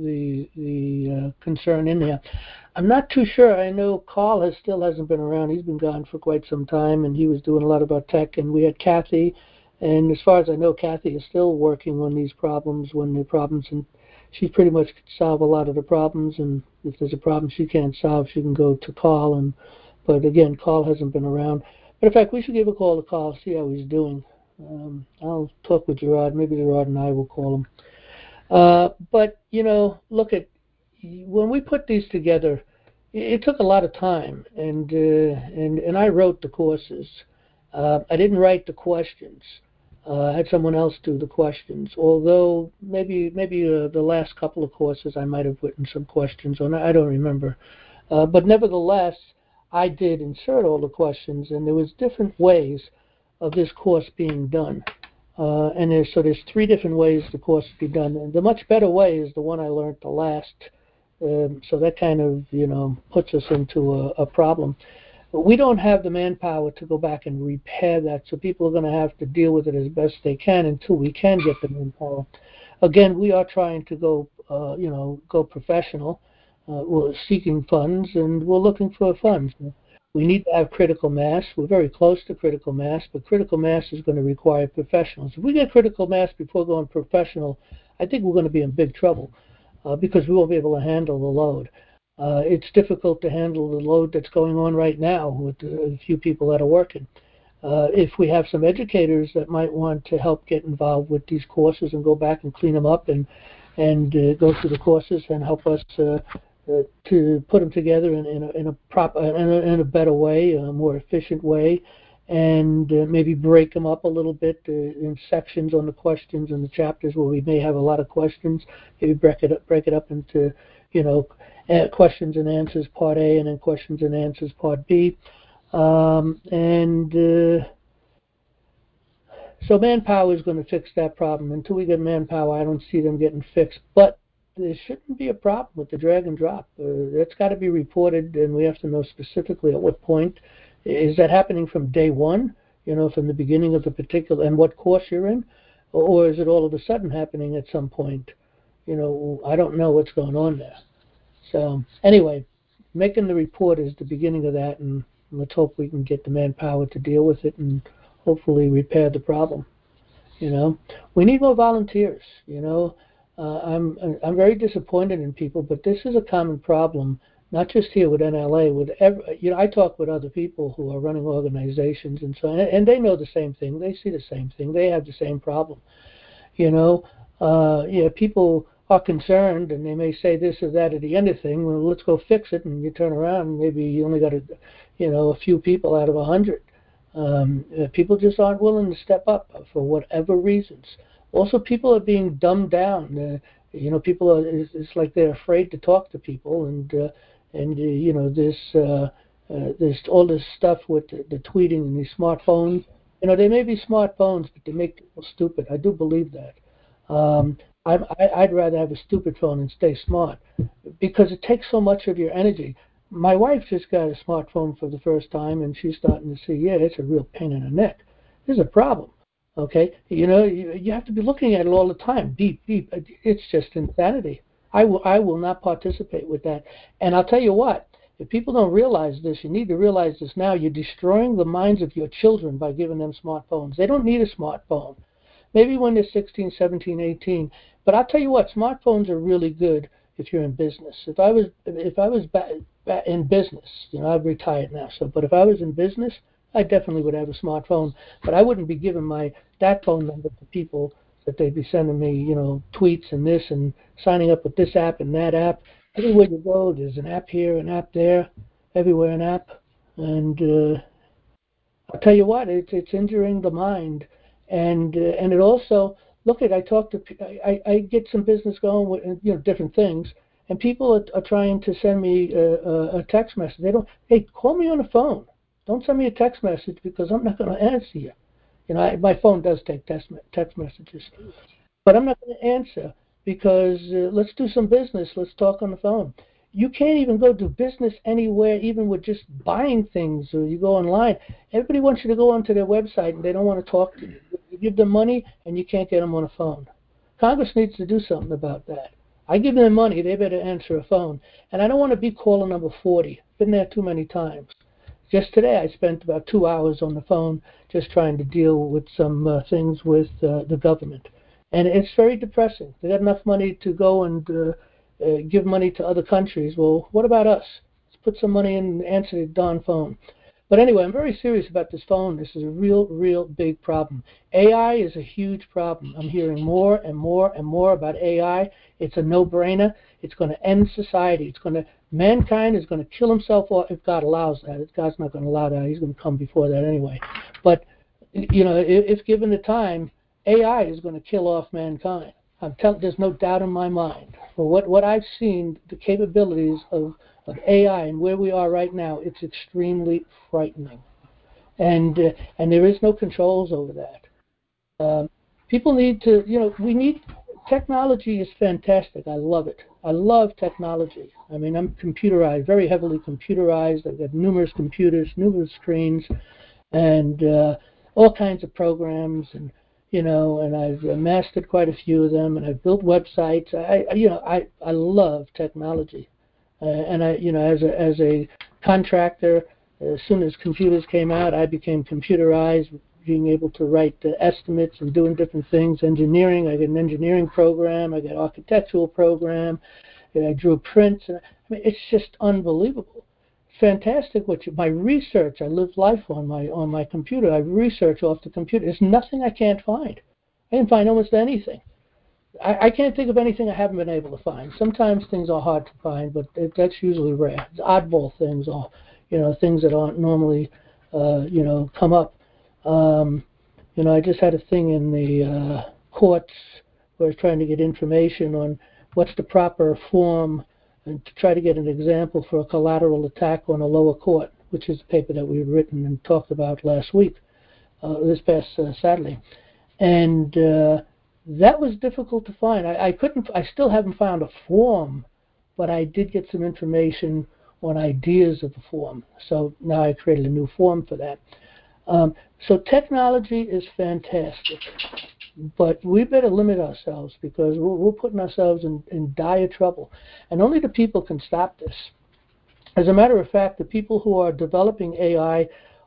the concern in there. I'm not too sure. I know Carl still hasn't been around. He's been gone for quite some time, and he was doing a lot about tech. And we had Kathy, and as far as I know, Kathy is still working on these problems and she pretty much could solve a lot of the problems. And if there's a problem she can't solve, she can go to Carl. But again, Carl hasn't been around. But in fact, we should give a call to Carl, see how he's doing. I'll talk with Gerard. Maybe Gerard and I will call him. But, look at, when we put these together, it took a lot of time. And I wrote the courses. I didn't write the questions. I had someone else do the questions. Although maybe the last couple of courses I might have written some questions on. I don't remember. But nevertheless, I did insert all the questions, and there was different ways of this course being done. And there's 3 different ways the course can be done. And the much better way is the one I learned the last. So that kind of, puts us into a problem. But we don't have the manpower to go back and repair that, so people are going to have to deal with it as best they can until we can get the manpower. Again, we are trying to go professional. We're seeking funds, and we're looking for funds. We need to have critical mass. We're very close to critical mass, but critical mass is going to require professionals. If we get critical mass before going professional, I think we're going to be in big trouble because we won't be able to handle the load. It's difficult to handle the load that's going on right now with a few people that are working. If we have some educators that might want to help get involved with these courses and go back and clean them up and go through the courses and help us to put them together in a better way, a more efficient way, and maybe break them up a little bit in sections on the questions and the chapters where we may have a lot of questions. Maybe break it up into questions and answers part A and then questions and answers part B, so manpower is going to fix that problem. Until we get manpower, I don't see them getting fixed. But there shouldn't be a problem with the drag and drop. That's got to be reported, and we have to know specifically at what point. Is that happening from day one, from the beginning of the particular, and what course you're in? Or is it all of a sudden happening at some point? I don't know what's going on there. So anyway, making the report is the beginning of that, and let's hope we can get the manpower to deal with it, and hopefully repair the problem. You know, we need more volunteers. You know, I'm very disappointed in people, but this is a common problem, not just here with NLA. You know, I talk with other people who are running organizations and so on, and they know the same thing. They see the same thing. They have the same problem. You know, people are concerned, and they may say this or that at the end of thing. Well, let's go fix it, and you turn around, and maybe you only got a few people out of 100. People just aren't willing to step up for whatever reasons. Also, people are being dumbed down. People are. It's like they're afraid to talk to people, and there's all this stuff with the tweeting and these smartphones. They may be smartphones, but they make people stupid. I do believe that. I'd rather have a stupid phone and stay smart because it takes so much of your energy. My wife just got a smartphone for the first time, and she's starting to see, it's a real pain in the neck. There's a problem, okay? You have to be looking at it all the time. Beep, beep. It's just insanity. I will not participate with that. And I'll tell you what, if people don't realize this, you need to realize this now. You're destroying the minds of your children by giving them smartphones. They don't need a smartphone. Maybe when they're 16, 17, 18. But I'll tell you what, smartphones are really good if you're in business. If I was in business, I've retired now. But if I was in business, I definitely would have a smartphone. But I wouldn't be giving that phone number to people that they'd be sending me, tweets and this and signing up with this app and that app. Everywhere you go, there's an app here, an app there, everywhere an app. And I'll tell you what, it's injuring the mind. And it also, I get some business going with different things, and people are trying to send me a text message. Hey, call me on the phone. Don't send me a text message because I'm not going to answer you. My phone does take text messages, but I'm not going to answer because let's do some business. Let's talk on the phone. You can't even go do business anywhere, even with just buying things, or you go online. Everybody wants you to go onto their website, and they don't want to talk to you. You give them money, and you can't get them on a phone. Congress needs to do something about that. I give them money, they better answer a phone. And I don't want to be caller number 40. Been there too many times. Just today, I spent about 2 hours on the phone just trying to deal with some things with the government. And it's very depressing. They got enough money to go and give money to other countries. Well, what about us? Let's put some money in and answer the darn phone. But anyway, I'm very serious about this phone. This is a real big problem. AI is a huge problem. I'm hearing more and more and more about AI. It's a no-brainer. It's going to end society. Mankind is going to kill himself off if God allows that. If God's not going to allow that, he's going to come before that anyway. But, if given the time, AI is going to kill off mankind. There's no doubt in my mind. For what I've seen, the capabilities of AI and where we are right now, it's extremely frightening. And there is no controls over that. People need to, technology is fantastic. I love it. I love technology. I mean, I'm computerized, very heavily computerized. I've got numerous computers, numerous screens, and all kinds of programs, and I've mastered quite a few of them, and I've built websites. I love technology, and as a contractor, as soon as computers came out, I became computerized, being able to write estimates and doing different things. Engineering, I got an engineering program, I got an architectural program, and I drew prints. And it's just unbelievable. Fantastic. My research, I live life on my computer. I research off the computer. There's nothing I can't find. I can find almost anything. I can't think of anything I haven't been able to find. Sometimes things are hard to find, but that's usually rare. It's oddball things, or things that aren't normally come up. I just had a thing in the courts where I was trying to get information on what's the proper form and to try to get an example for a collateral attack on a lower court, which is a paper that we've written and talked about last week, this past Saturday. And that was difficult to find. I still haven't found a form, but I did get some information on ideas of the form. So now I created a new form for that. So technology is fantastic, but we better limit ourselves because we're putting ourselves in dire trouble. And only the people can stop this. As a matter of fact, the people who are developing AI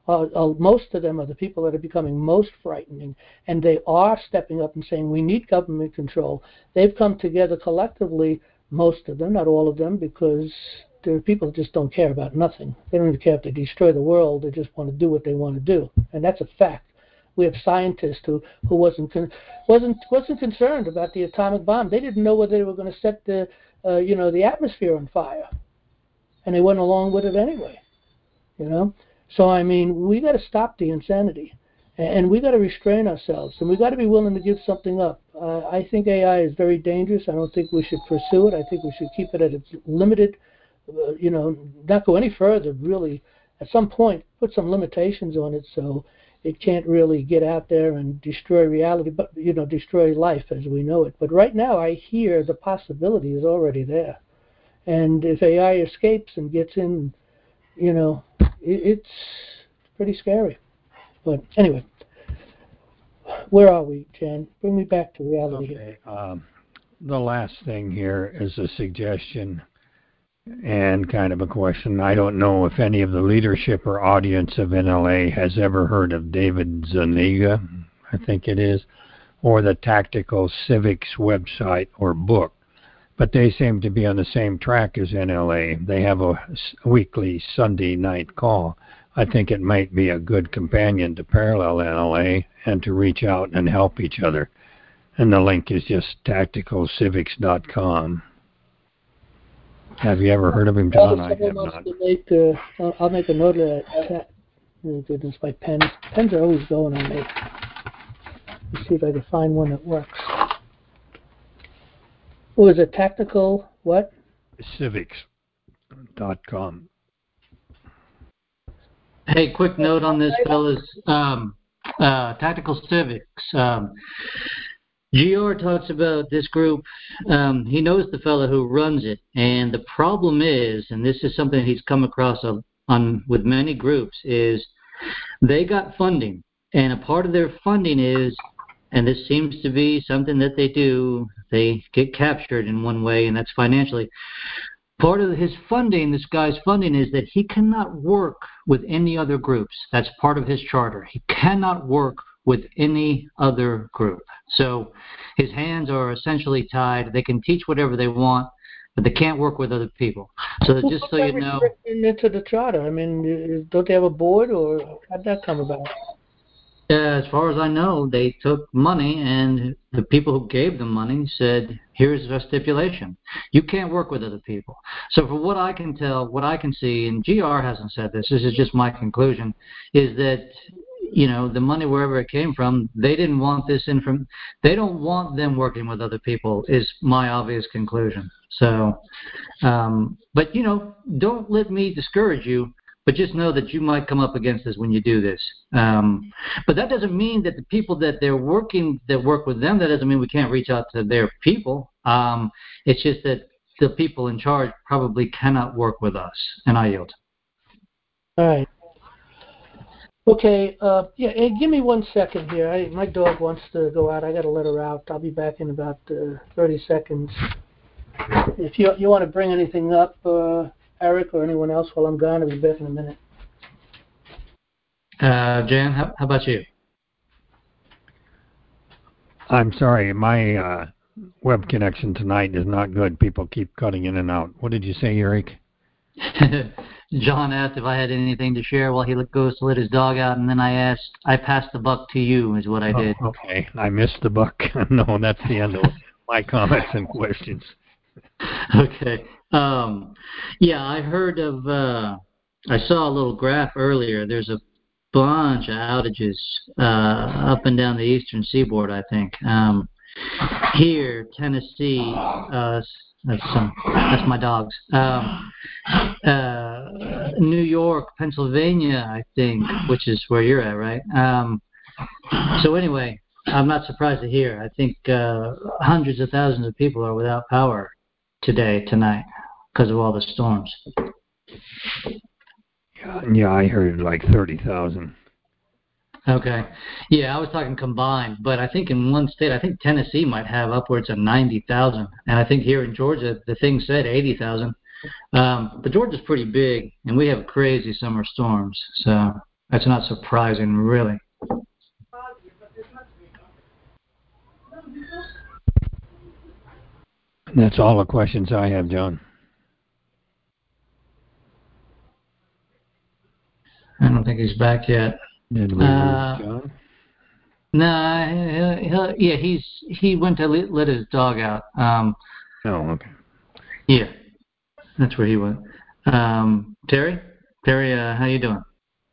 most of them are the people that are becoming most frightening, and they are stepping up and saying we need government control. They've come together collectively, most of them, not all of them, because there are people who just don't care about nothing. They don't even care if they destroy the world. They just want to do what they want to do, and that's a fact. We have scientists who wasn't concerned about the atomic bomb. They didn't know whether they were going to set the the atmosphere on fire, and they went along with it anyway. So I mean, we got to stop the insanity, and we got to restrain ourselves, and we got to be willing to give something up. I think AI is very dangerous. I don't think we should pursue it. I think we should keep it at its limited. Not go any further. Really, at some point, put some limitations on it so it can't really get out there and destroy reality, but destroy life as we know it. But right now, I hear the possibility is already there, and if AI escapes and gets in, it's pretty scary. But anyway, where are we, Jan? Bring me back to reality. Okay. The last thing here is a suggestion and kind of a question. I don't know if any of the leadership or audience of NLA has ever heard of David Zuniga, I think it is, or the Tactical Civics website or book. But they seem to be on the same track as NLA. They have a weekly Sunday night call. I think it might be a good companion to parallel NLA and to reach out and help each other. And the link is just tacticalcivics.com. Have you ever heard of him, John? I have not. I'll make a note of that. Oh, goodness, my pens. Pens are always going on me. Let's see if I can find one that works. What was it? Tactical what? Civics.com. Hey, quick note on this, fellas. Tactical Civics. GR talks about this group. He knows the fellow who runs it, and the problem is, and this is something he's come across with many groups, is they got funding, and a part of their funding is, and this seems to be something that they do, they get captured in one way, and that's financially. Part of his funding, this guy's funding, is that he cannot work with any other groups. That's part of his charter. He cannot work with any other group. So his hands are essentially tied. They can teach whatever they want, but they can't work with other people. So that just so you know. Into the charter. I mean, don't they have a board, or how'd that come about? As far as I know, they took money, and the people who gave them money said, here's a stipulation. You can't work with other people. So for what I can tell, what I can see, and GR hasn't said this is just my conclusion, is that the money, wherever it came from, they didn't want this in from. They don't want them working with other people, is my obvious conclusion. So, but don't let me discourage you. But just know that you might come up against this when you do this. But that doesn't mean that the people that work with them, that doesn't mean we can't reach out to their people. It's just that the people in charge probably cannot work with us. And I yield. All right. Okay. And give me 1 second here. My dog wants to go out. I got to let her out. I'll be back in about 30 seconds. If you want to bring anything up, Eric or anyone else while I'm gone, I'll be back in a minute. Jan, how about you? I'm sorry, my web connection tonight is not good. People keep cutting in and out. What did you say, Eric? John asked if I had anything to share while he goes to let his dog out, and then I passed the buck to you, is what I did. Okay, I missed the buck. No, that's the end of my comments and questions. Okay. I heard of, I saw a little graph earlier. There's a bunch of outages up and down the eastern seaboard, I think. Here, Tennessee, that's my dogs. New York, Pennsylvania, I think, which is where you're at, right? So anyway, I'm not surprised to hear. I think hundreds of thousands of people are without power tonight, because of all the storms. Yeah, I heard like 30,000. Okay. Yeah, I was talking combined, but I think in one state, I think Tennessee might have upwards of 90,000, and I think here in Georgia, the thing said 80,000. But Georgia's pretty big, and we have crazy summer storms. So, That's not surprising, really. That's all the questions I have, John. I don't think he's back yet. Did we lose John? No, he went to let his dog out. Oh, okay. Yeah, that's where he went. Terry, how you doing?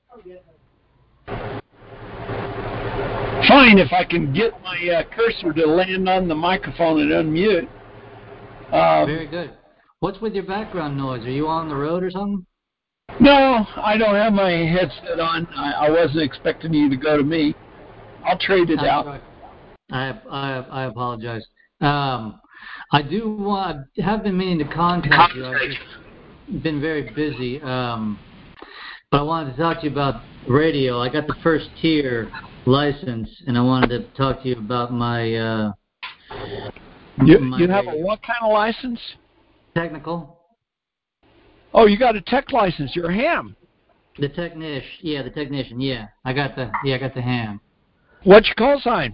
Fine, if I can get my cursor to land on the microphone and unmute. Very good. What's with your background noise? Are you on the road or something? No, I don't have my headset on. I wasn't expecting you to go to me. I'll trade it out. Sorry. I apologize. I have been meaning to contact you. I've just been very busy. But I wanted to talk to you about radio. I got the first tier license, and I wanted to talk to you about my. You have a what kind of license? Technical. Oh, you got a tech license. You're a ham. The technician. Yeah, I got the ham. What's your call sign?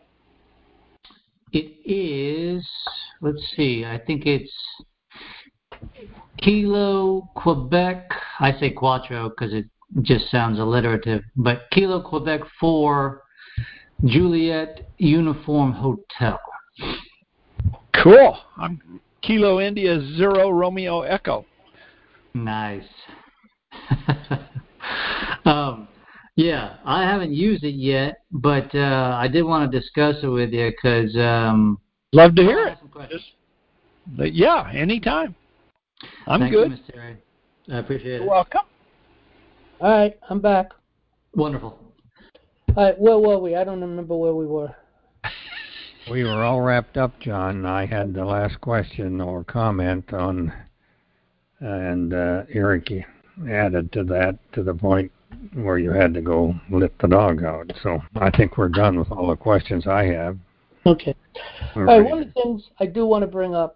It is. Let's see. I think it's Kilo Quebec. I say Quattro because it just sounds alliterative. But Kilo Quebec 4, Juliet Uniform Hotel. Cool. I'm Kilo India 0 Romeo Echo. Nice. Yeah, I haven't used it yet, but I did want to discuss it with you because love to hear it. Yeah, anytime. Thank good. You, Mr. Terry. I appreciate it. You're welcome. All right, I'm back. Wonderful. All right, where were we? I don't remember where we were. We were all wrapped up, John. I had the last question or comment on, and Eric added to that to the point where you had to go let the dog out. So I think we're done with all the questions I have. Okay. All right, one of the things I do want to bring up,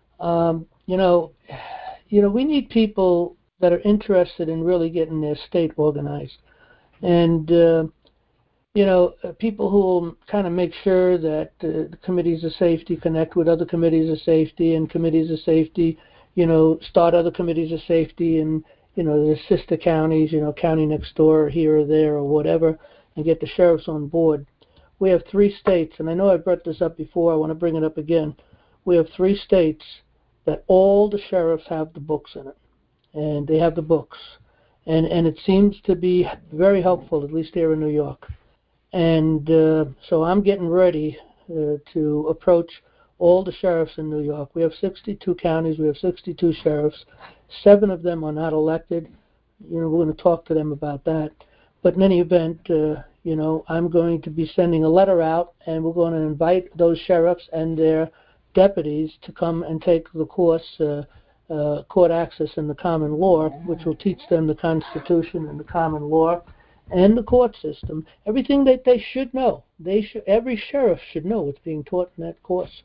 we need people that are interested in really getting their state organized. And, people who will kind of make sure that the committees of safety connect with other committees of safety and committees of safety, start other committees of safety and, the sister counties, county next door or here or there or whatever, and get the sheriffs on board. We have 3 states, and I know I brought this up before, I want to bring it up again. We have 3 states that all the sheriffs have the books in it, and they have the books. And it seems to be very helpful, at least here in New York. And so I'm getting ready to approach all the sheriffs in New York. We have 62 counties. We have 62 sheriffs. 7 of them are not elected. We're going to talk to them about that. But in any event, I'm going to be sending a letter out, and we're going to invite those sheriffs and their deputies to come and take the course, court access in the common law, which will teach them the Constitution and the common law and the court system, everything that they should know. Every sheriff should know what's being taught in that course.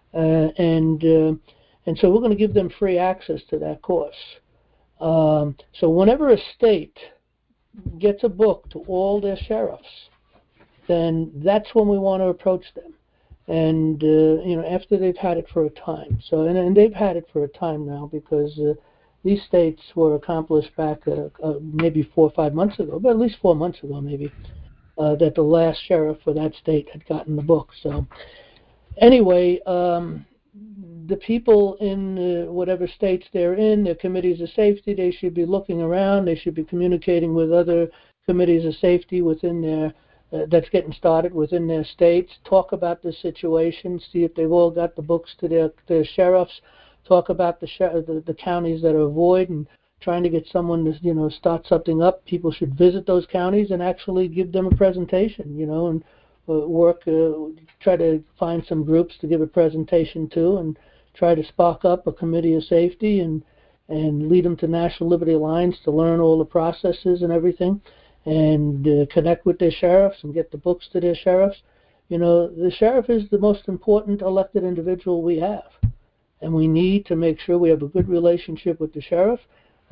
And so we're going to give them free access to that course. So whenever a state gets a book to all their sheriffs, then that's when we want to approach them. And, after they've had it for a time. So, and they've had it for a time now because these states were accomplished back maybe 4 or 5 months ago, but at least 4 months ago maybe, that the last sheriff for that state had gotten the book. So anyway, the people in whatever states they're in, their committees of safety, they should be looking around. They should be communicating with other committees of safety within their that's getting started within their states. Talk about the situation, see if they've all got the books to their sheriffs. Talk about the counties that are void and trying to get someone to start something up. People should visit those counties and actually give them a presentation, and try to find some groups to give a presentation to and try to spark up a committee of safety and lead them to National Liberty Alliance to learn all the processes and everything and connect with their sheriffs and get the books to their sheriffs. The sheriff is the most important elected individual we have, and we need to make sure we have a good relationship with the sheriff.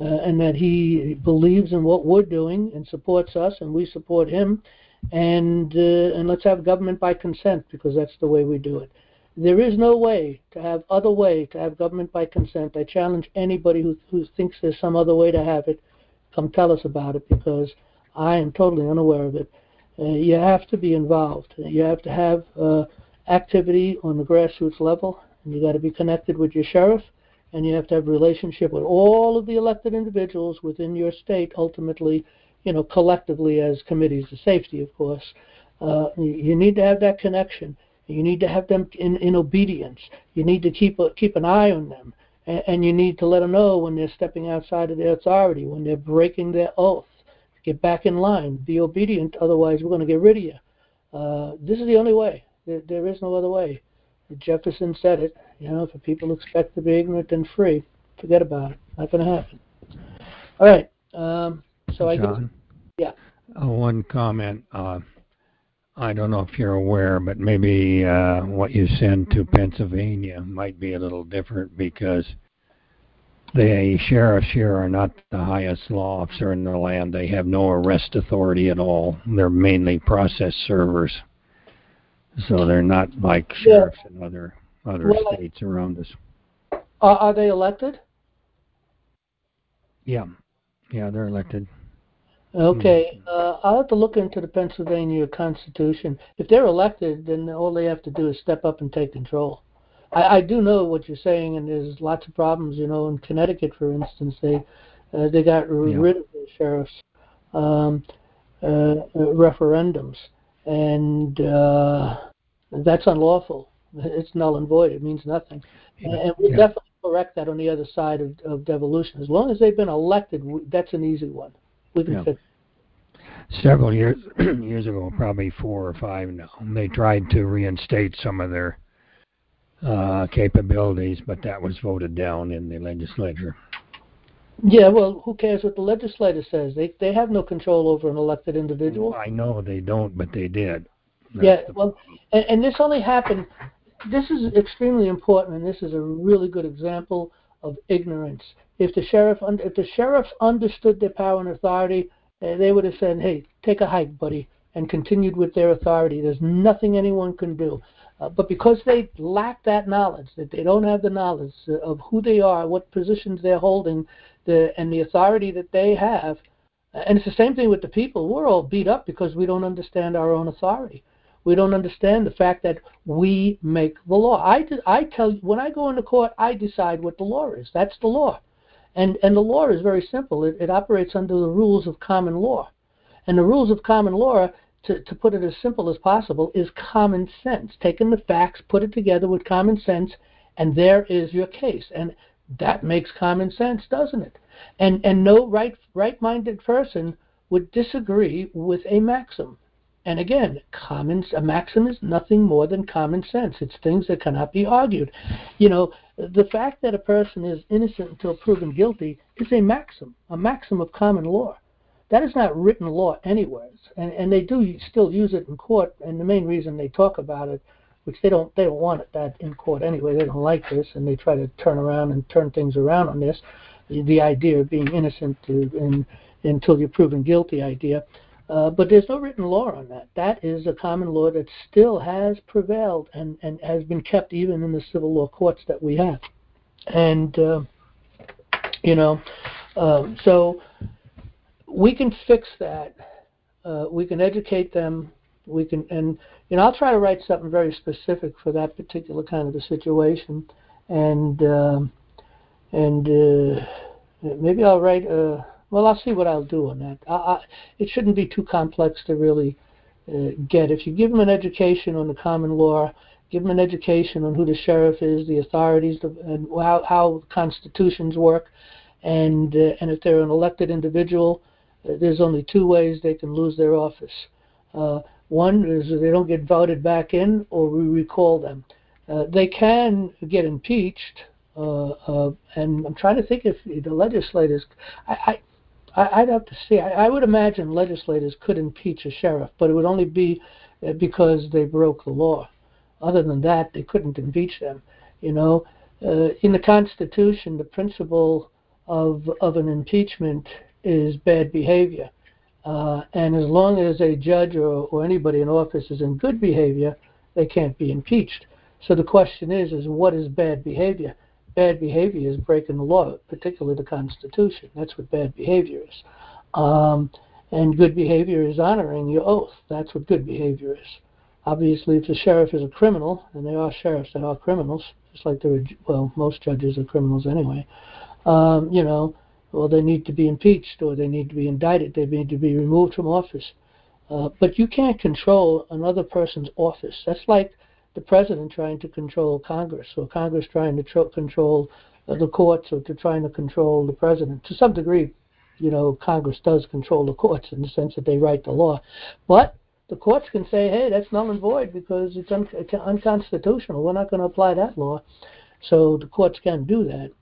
and that he believes in what we're doing and supports us, and we support him. And let's have government by consent, because that's the way we do it. There is no way to have government by consent. I challenge anybody who thinks there's some other way to have it, come tell us about it, because I am totally unaware of it. You have to be involved. You have to have activity on the grassroots level, and you got to be connected with your sheriff, and you have to have a relationship with all of the elected individuals within your state, ultimately, collectively as committees of safety, of course. You need to have that connection. You need to have them in obedience. You need to keep an eye on them, and you need to let them know when they're stepping outside of their authority, when they're breaking their oath. Get back in line. Be obedient, otherwise we're going to get rid of you. This is the only way. There is no other way. Jefferson said it. If people expect to be ignorant and free, forget about it. Not going to happen. All right. So I John, guess, yeah. One comment. I don't know if you're aware, but maybe what you send to Pennsylvania might be a little different, because the sheriffs here are not the highest law officer in the land. They have no arrest authority at all. They're mainly process servers. So they're not like sheriffs in other states around us. Are they elected? Yeah, they're elected. Okay, I'll have to look into the Pennsylvania Constitution. If they're elected, then all they have to do is step up and take control. I do know what you're saying, and there's lots of problems. In Connecticut, for instance, they got rid of the sheriffs referendums, and that's unlawful. It's null and void. It means nothing. And we'll definitely correct that on the other side of devolution. As long as they've been elected, that's an easy one. We can fix it. Several years ago, probably 4 or 5 now, they tried to reinstate some of their capabilities, but that was voted down in the legislature. Yeah, well, who cares what the legislator says? They have no control over an elected individual. I know they don't, but they did. And this only happened. This is extremely important, and this is a really good example of ignorance. If the sheriffs understood their power and authority, they would have said, "Hey, take a hike, buddy," and continued with their authority. There's nothing anyone can do. But because they lack that knowledge, that they don't have the knowledge of who they are, what positions they're holding, and the authority that they have, and it's the same thing with the people. We're all beat up because we don't understand our own authority. We don't understand the fact that we make the law. I tell you, when I go into court, I decide what the law is. That's the law. And the law is very simple. It operates under the rules of common law. And the rules of common law, to put it as simple as possible, is common sense. Taking the facts, put it together with common sense, and there is your case. And that makes common sense, doesn't it? And no right-minded person would disagree with a maxim. And again, a maxim is nothing more than common sense. It's things that cannot be argued. The fact that a person is innocent until proven guilty is a maxim of common law. That is not written law anywhere, and they do still use it in court. And the main reason they talk about it, which they don't want that in court anyway. They don't like this, and they try to turn things around on this. The idea of being innocent until you're proven guilty idea. But there's no written law on that. That is a common law that still has prevailed and has been kept even in the civil law courts that we have. And, so we can fix that. We can educate them. And I'll try to write something very specific for that particular kind of a situation. And maybe I'll write well, I'll see what I'll do on that. It shouldn't be too complex to really get. If you give them an education on the common law, give them an education on who the sheriff is, the authorities, and how constitutions work, and if they're an elected individual, there's only 2 ways they can lose their office. One is they don't get voted back in, or we recall them. They can get impeached, and I'm trying to think if the legislators. I'd have to see. I would imagine legislators could impeach a sheriff, but it would only be because they broke the law. Other than that, they couldn't impeach them. In the Constitution, the principle of an impeachment is bad behavior. And as long as a judge or anybody in office is in good behavior, they can't be impeached. So the question is what is bad behavior? Bad behavior is breaking the law, particularly the Constitution. That's what bad behavior is. And good behavior is honoring your oath. That's what good behavior is. Obviously, if the sheriff is a criminal, and there are sheriffs that are criminals, just like there are, well, most judges are criminals anyway, well, they need to be impeached or they need to be indicted. They need to be removed from office. But you can't control another person's office. That's like the president trying to control Congress, or Congress trying to control the courts, or trying to control the president. To some degree, Congress does control the courts in the sense that they write the law. But the courts can say, hey, that's null and void because it's unconstitutional. We're not going to apply that law. So the courts can do that.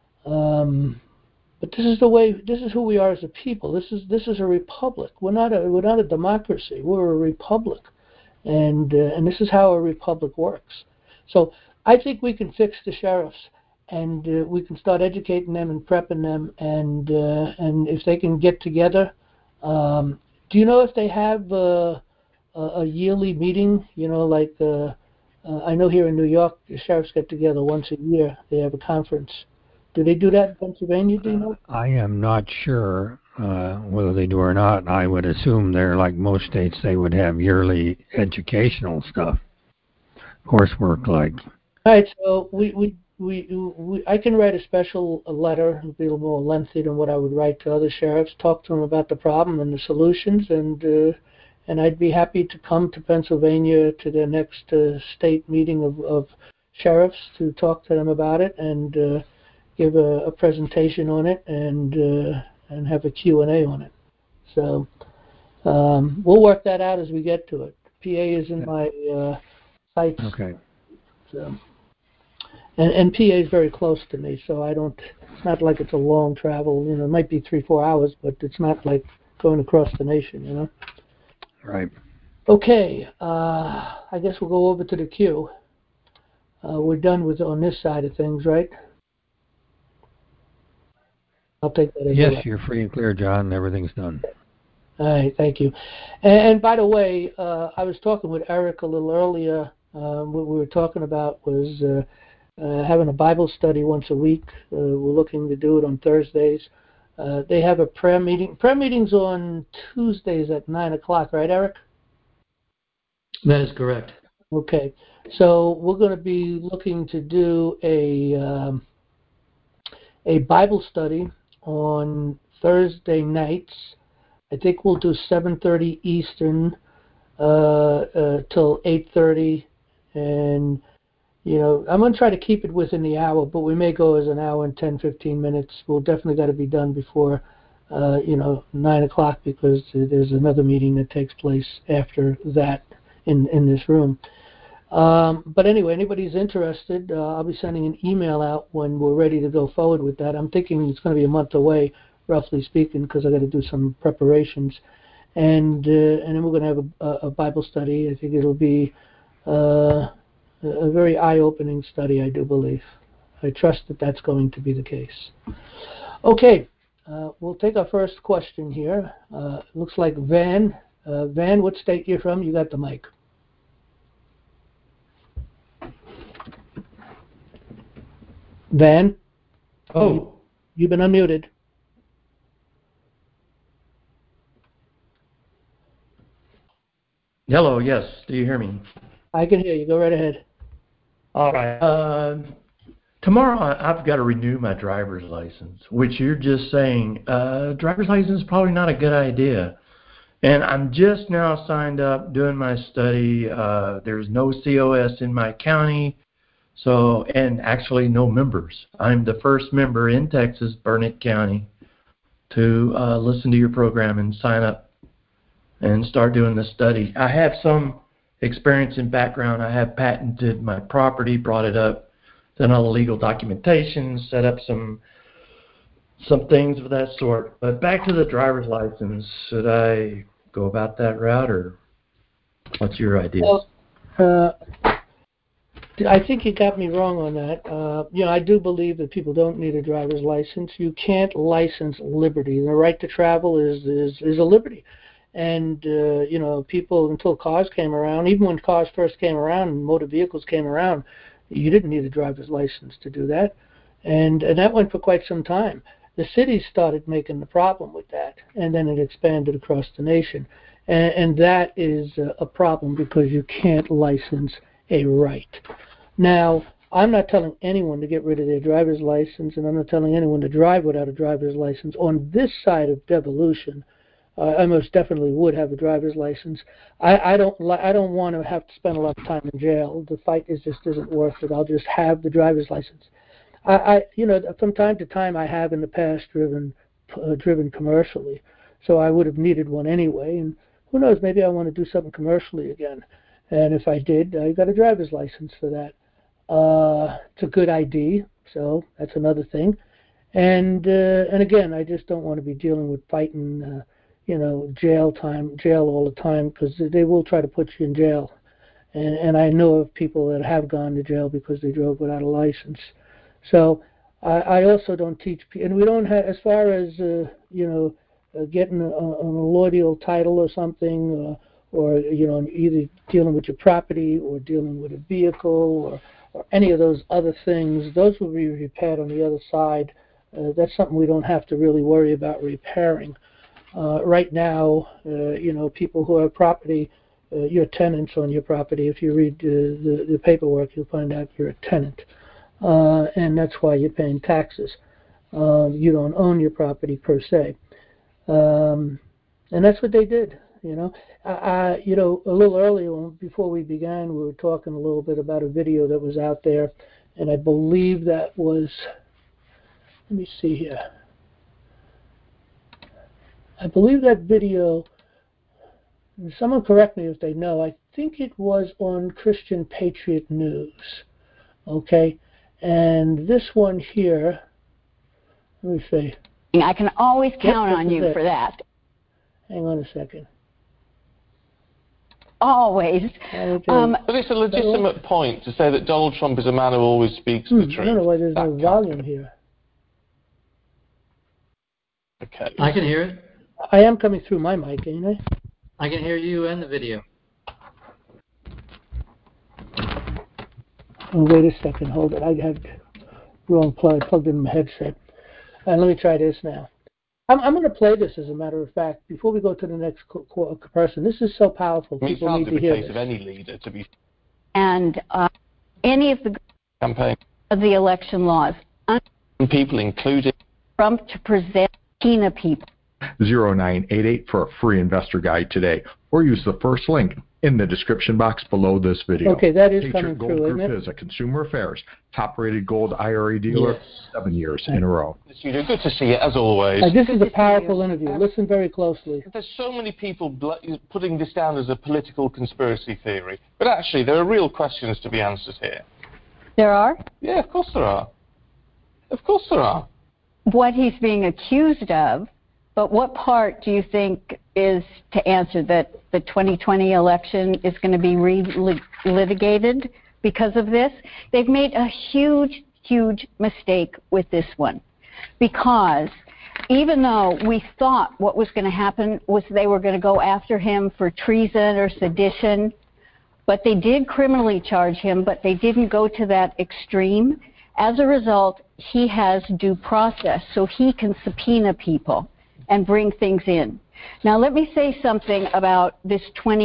But this is the way. This is who we are as a people. This is a republic. We're not a democracy. We're a republic, and this is how a republic works. So I think we can fix the sheriffs, and we can start educating them and prepping them, and if they can get together. Do you know if they have a yearly meeting? I know here in New York, the sheriffs get together once a year. They have a conference. Do they do that in Pennsylvania, do you know? I am not sure whether they do or not. I would assume they're like most states, they would have yearly educational stuff, coursework like. All right, so I can write a special letter, it'll be a little more lengthy than what I would write to other sheriffs, talk to them about the problem and the solutions, and I'd be happy to come to Pennsylvania to the next state meeting of sheriffs to talk to them about it and give a presentation on it and have a Q&A on it. So we'll work that out as we get to it. PA is in my sights. Okay. So, and PA is very close to me, so it's not like it's a long travel. It might be 3-4 hours, but it's not like going across the nation, Right. Okay, I guess we'll go over to the queue. We're done on this side of things, right? I'll take that as Yes, you're free and clear, John. Everything's done. All right, thank you. And by the way, I was talking with Eric a little earlier. What we were talking about was having a Bible study once a week. We're looking to do it on Thursdays. They have a prayer meeting. Prayer meeting's on Tuesdays at 9 o'clock, right, Eric? That is correct. Okay. So we're going to be looking to do a Bible study on Thursday nights. I think we'll do 7:30 Eastern till 8:30, and I'm going to try to keep it within the hour, but we may go as an hour and 10-15 minutes. We'll definitely got to be done before 9 o'clock because there's another meeting that takes place after that in this room. But anyway, anybody's interested, I'll be sending an email out when we're ready to go forward with that. I'm thinking it's going to be a month away, roughly speaking, because I got to do some preparations, and then we're going to have a Bible study. I think it'll be a very eye-opening study, I do believe. I trust that that's going to be the case. Okay, we'll take our first question here. Looks like Van. Van, what state you're from? You got the mic. Van? Oh. You've been unmuted. Hello, yes. Do you hear me? I can hear you. Go right ahead. All right. Tomorrow I've got to renew my driver's license, which you're just saying, driver's license is probably not a good idea. And I'm just now signed up doing my study. There's no COS in my county. So, and actually no members. I'm the first member in Texas, Burnett County, to listen to your program and sign up and start doing the study. I have some experience and background. I have patented my property, brought it up, done all the legal documentation, set up some things of that sort. But back to the driver's license, should I go about that route, or what's your idea? Well, I think you got me wrong on that. I do believe that people don't need a driver's license. You can't license liberty. The right to travel is a liberty. And, people, until cars came around, even when cars first came around and motor vehicles came around, you didn't need a driver's license to do that. And that went for quite some time. The cities started making the problem with that, and then it expanded across the nation. And that is a problem because you can't license a right. Now, I'm not telling anyone to get rid of their driver's license, and I'm not telling anyone to drive without a driver's license. On this side of devolution, I most definitely would have a driver's license. I don't want to have to spend a lot of time in jail. The fight just isn't worth it. I'll just have the driver's license. From time to time, I have in the past driven commercially, so I would have needed one anyway. And who knows? Maybe I want to do something commercially again. And if I did, I got a driver's license for that. It's a good ID, so that's another thing. And again, I just don't want to be dealing with fighting, jail all the time, because they will try to put you in jail. And I know of people that have gone to jail because they drove without a license. So I also don't teach, and we don't have, as far as getting an allodial title or something, or either dealing with your property or dealing with a vehicle or any of those other things. Those will be repaired on the other side. That's something we don't have to really worry about repairing. Right now, people who have property, you're tenants on your property. If you read the paperwork, you'll find out you're a tenant. And that's why you're paying taxes. You don't own your property per se. And that's what they did. A little earlier, before we began, we were talking a little bit about a video that was out there, and I believe that was, let me see here. I believe that video, someone correct me if they know, I think it was on Christian Patriot News, okay? And this one here, let me see. I can always count on you for that. Hang on a second. Always. But it's a legitimate point to say that Donald Trump is a man who always speaks the truth. I don't know why there's no volume here. Okay. I can hear it. I am coming through my mic, ain't I? I can hear you and the video. Oh, wait a second. Hold it. I have wrong plug. I plugged in my headset. And let me try this now. I'm going to play this, as a matter of fact, before we go to the next person. This is so powerful. People need to hear this. Of any leader to be. And any of the campaign of the election laws. People, including Trump, to present subpoena people. 0988 for a free investor guide today, or use the first link in the description box below this video. Okay, that is Patriot coming Gold through, Group isn't it? is a Consumer Affairs top-rated gold IRA dealer, Yes. 7 years in a row. Good to see you, as always. This is a powerful interview. Listen very closely. There's so many people putting this down as a political conspiracy theory, but actually there are real questions to be answered here. There are? Yeah, of course there are. Of course there are. What he's being accused of, but what part do you think is to answer that the 2020 election is going to be litigated because of this? They've made a huge, huge mistake with this one, because even though we thought what was going to happen was they were going to go after him for treason or sedition, but they did criminally charge him, but they didn't go to that extreme. As a result, he has due process, so he can subpoena people and bring things in. Now, let me say something about this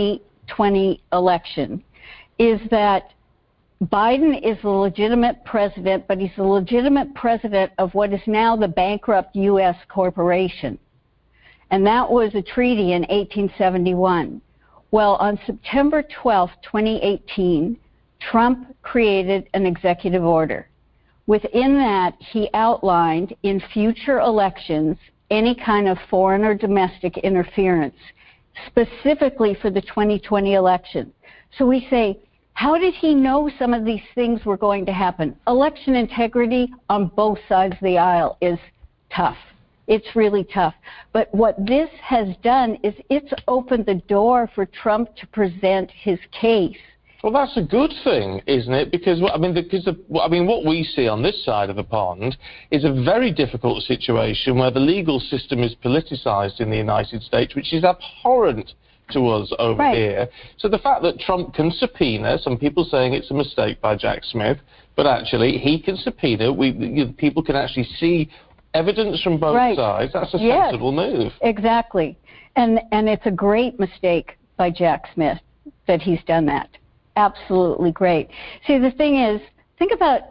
2020 election, is that Biden is a legitimate president, but he's a legitimate president of what is now the bankrupt U.S. corporation. And that was a treaty in 1871. Well, on September 12, 2018, Trump created an executive order. Within that, he outlined in future elections any kind of foreign or domestic interference, specifically for the 2020 election. So we say, how did he know some of these things were going to happen? Election integrity on both sides of the aisle is tough. It's really tough. But what this has done is it's opened the door for Trump to present his case Well, that's a good thing, isn't it? Because what we see on this side of the pond is a very difficult situation where the legal system is politicized in the United States, which is abhorrent to us over here. So the fact that Trump can subpoena, some people saying it's a mistake by Jack Smith, but actually he can subpoena, people can actually see evidence from both sides. That's a sensible move. Exactly. And it's a great mistake by Jack Smith that he's done that. Absolutely great. See, the thing is, think about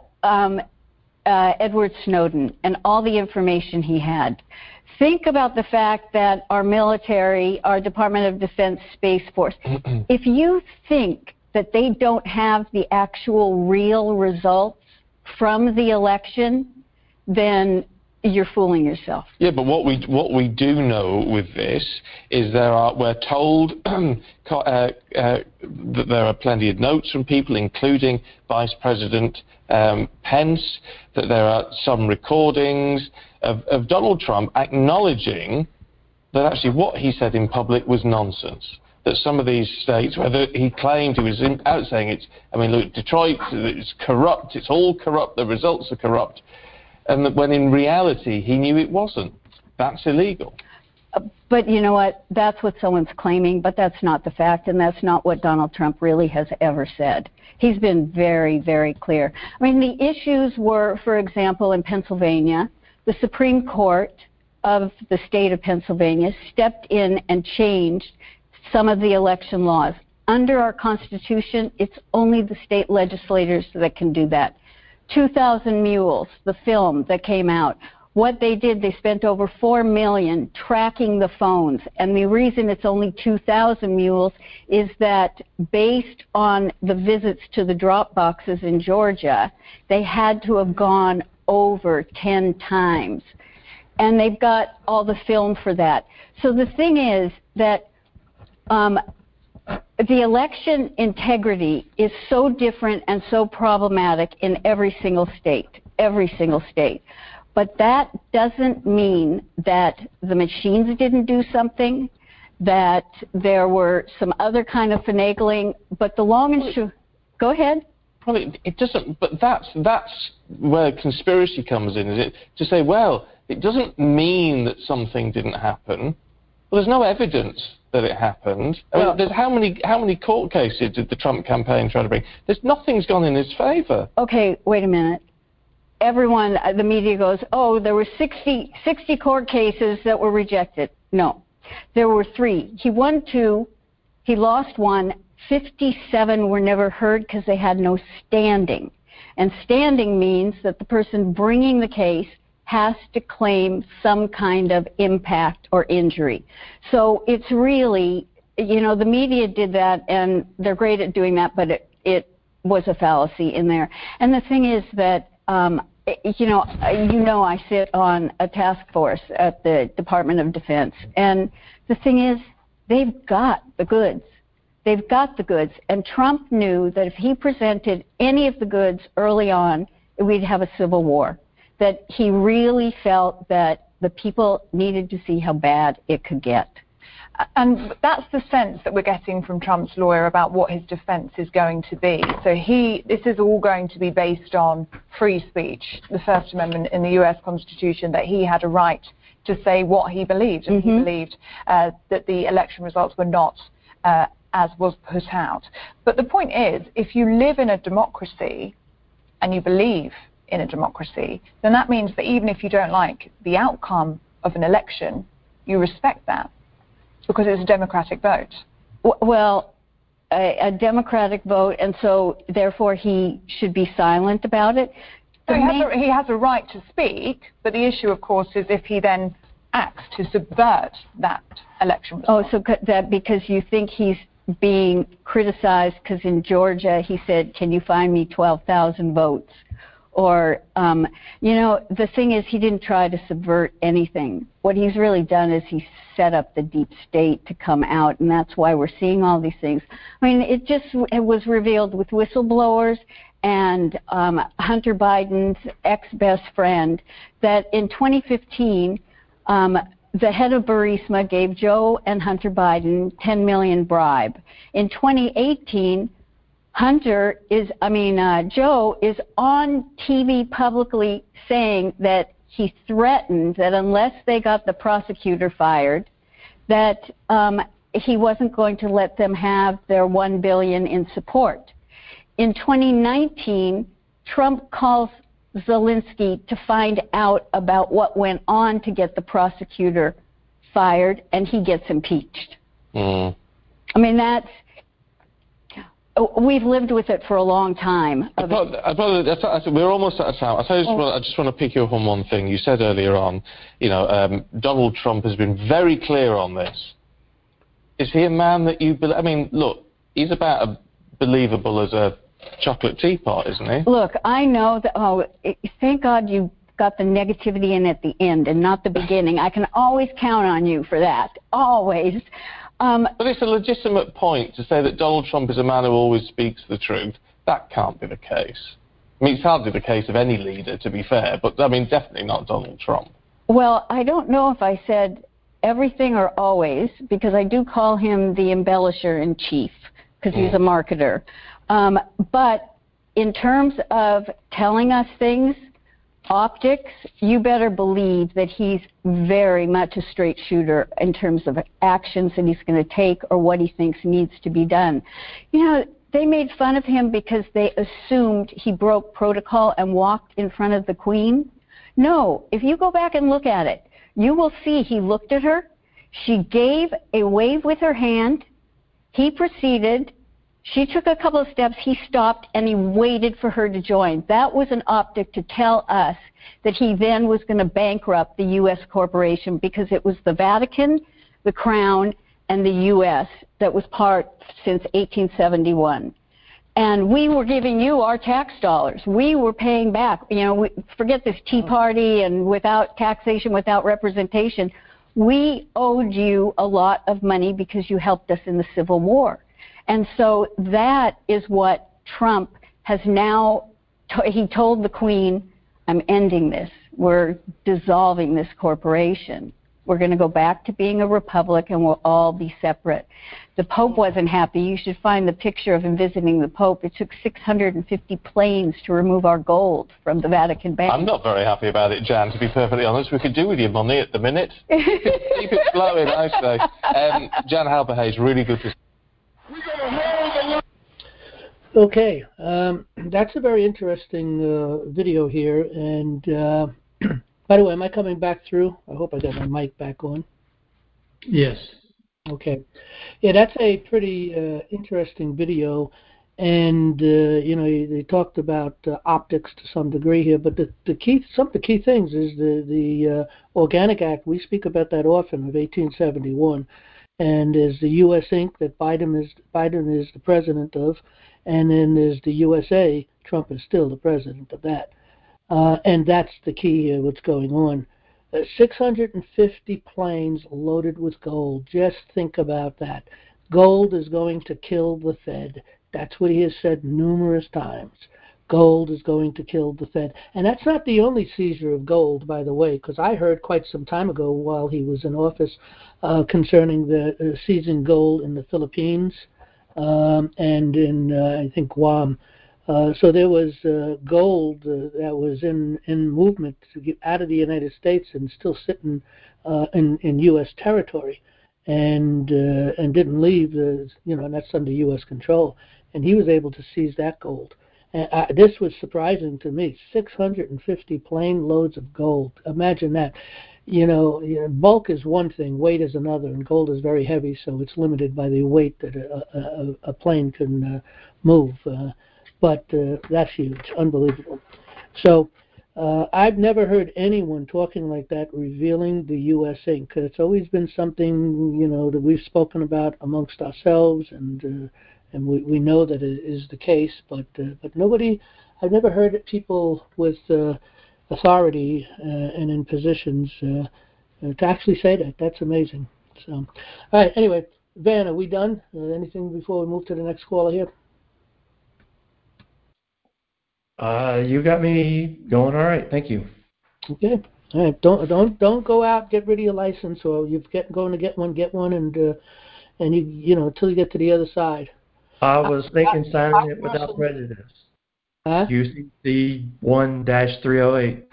Edward Snowden and all the information he had. Think about the fact that our military, our Department of Defense Space Force, if you think that they don't have the actual real results from the election, then you're fooling yourself. Yeah, but what we do know with this is we're told that there are plenty of notes from people, including Vice President Pence, that there are some recordings of Donald Trump acknowledging that actually what he said in public was nonsense. That some of these states, whether he claimed he was out saying look, Detroit, it's corrupt, it's all corrupt, the results are corrupt. And that when in reality he knew it wasn't. That's illegal. But you know what? That's what someone's claiming, but that's not the fact, and that's not what Donald Trump really has ever said. He's been very, very clear. I mean, the issues were, for example, in Pennsylvania, the Supreme Court of the state of Pennsylvania stepped in and changed some of the election laws. Under our Constitution, it's only the state legislators that can do that. 2,000 Mules, the film that came out, what they did, they spent over $4 million tracking the phones. And the reason it's only 2,000 mules is that based on the visits to the drop boxes in Georgia, they had to have gone over 10 times. And they've got all the film for that. So the thing is that the election integrity is so different and so problematic in every single state. But that doesn't mean that the machines didn't do something, that there were some other kind of finagling, but the long and short... Go ahead. Well, it doesn't, but that's where conspiracy comes in, is it? To say, well, it doesn't mean that something didn't happen. Well, there's no evidence that it happened. There's how many court cases did the Trump campaign try to bring? Nothing's gone in his favor. Okay, wait a minute. Everyone, the media goes, oh, there were 60 court cases that were rejected. No, there were 3. He won 2, he lost 1, 57 were never heard because they had no standing. And standing means that the person bringing the case has to claim some kind of impact or injury. So it's really, the media did that, and they're great at doing that, but it was a fallacy in there. And the thing is that, I sit on a task force at the Department of Defense, and the thing is, they've got the goods. They've got the goods, and Trump knew that if he presented any of the goods early on, we'd have a civil war. That he really felt that the people needed to see how bad it could get. And that's the sense that we're getting from Trump's lawyer about what his defense is going to be. So this is all going to be based on free speech, the First Amendment in the U.S. Constitution, that he had a right to say what he believed, and he believed that the election results were not as was put out. But the point is, if you live in a democracy and you believe in a democracy, then that means that even if you don't like the outcome of an election, you respect that because it's a democratic vote. Well, a democratic vote, and so therefore he should be silent about it. So he has a right to speak, but the issue, of course, is if he then acts to subvert that election result. Oh, so that because you think he's being criticized because in Georgia he said, can you find me 12,000 votes? Or, the thing is, he didn't try to subvert anything. What he's really done is he set up the deep state to come out, and that's why we're seeing all these things. I mean, it was revealed with whistleblowers and Hunter Biden's ex-best friend that in 2015, the head of Burisma gave Joe and Hunter Biden $10 million bribe. In 2018, Joe is on TV publicly saying that he threatened that unless they got the prosecutor fired, that he wasn't going to let them have their $1 billion in support. In 2019, Trump calls Zelensky to find out about what went on to get the prosecutor fired, and he gets impeached. Mm. We've lived with it for a long time. We're almost out of time. I just want to pick you up on one thing. You said earlier on, Donald Trump has been very clear on this. Is he a man that you believe? Look, he's about as believable as a chocolate teapot, isn't he? Look, I know that, thank God you got the negativity in at the end and not the beginning. I can always count on you for that. Always. But it's a legitimate point to say that Donald Trump is a man who always speaks the truth. That can't be the case. It's hardly the case of any leader, to be fair, but definitely not Donald Trump. Well, I don't know if I said everything or always, because I do call him the embellisher-in-chief, because he's a marketer. But in terms of telling us things, optics, you better believe that he's very much a straight shooter in terms of actions that he's going to take or what he thinks needs to be done. They made fun of him because they assumed he broke protocol and walked in front of the Queen. No, if you go back and look at it, you will see he looked at her. She gave a wave with her hand. He proceeded. She took a couple of steps, he stopped, and he waited for her to join. That was an optic to tell us that he then was going to bankrupt the U.S. corporation, because it was the Vatican, the Crown, and the U.S. that was part since 1871. And we were giving you our tax dollars. We were paying back. Forget this Tea Party and without taxation, without representation. We owed you a lot of money because you helped us in the Civil War. And so that is what Trump has now, he told the Queen, I'm ending this. We're dissolving this corporation. We're going to go back to being a republic and we'll all be separate. The Pope wasn't happy. You should find the picture of him visiting the Pope. It took 650 planes to remove our gold from the Vatican Bank. I'm not very happy about it, Jan, to be perfectly honest. We could do with your money at the minute. Keep it flowing, I say. Jan Halper-Hayes, really good to see you. Okay, that's a very interesting video here. And by the way, am I coming back through? I hope I got my mic back on. Yes. Okay. Yeah, that's a pretty interesting video. And they talked about optics to some degree here, but some of the key things is the Organic Act. We speak about that often, of 1871. And there's the U.S. Inc. that Biden is the president of, and then there's the USA. Trump is still the president of that, and that's the key what's going on. 650 planes loaded with gold. Just think about that. Gold is going to kill the Fed. That's what he has said numerous times. Gold is going to kill the Fed. And that's not the only seizure of gold, by the way, because I heard quite some time ago while he was in office concerning the seizing gold in the Philippines and in, I think, Guam. So there was gold that was in movement to get out of the United States and still sitting in U.S. territory and didn't leave, and that's under U.S. control. And he was able to seize that gold. This was surprising to me. 650 plane loads of gold. Imagine that. Bulk is one thing, weight is another, and gold is very heavy, so it's limited by the weight that a plane can move. But that's huge, unbelievable. So I've never heard anyone talking like that revealing the U.S. Inc. It's always been something, that we've spoken about amongst ourselves, and we know that it is the case, but nobody, I've never heard people with authority and in positions to actually say that. That's amazing. So, all right, anyway, Van, are we done? Anything before we move to the next caller here? You got me going all right. Thank you. Okay. All right. Don't go out, get rid of your license, or you're going to get one, and you until you get to the other side. I was thinking signing it without prejudice. Huh? UCC 1-308.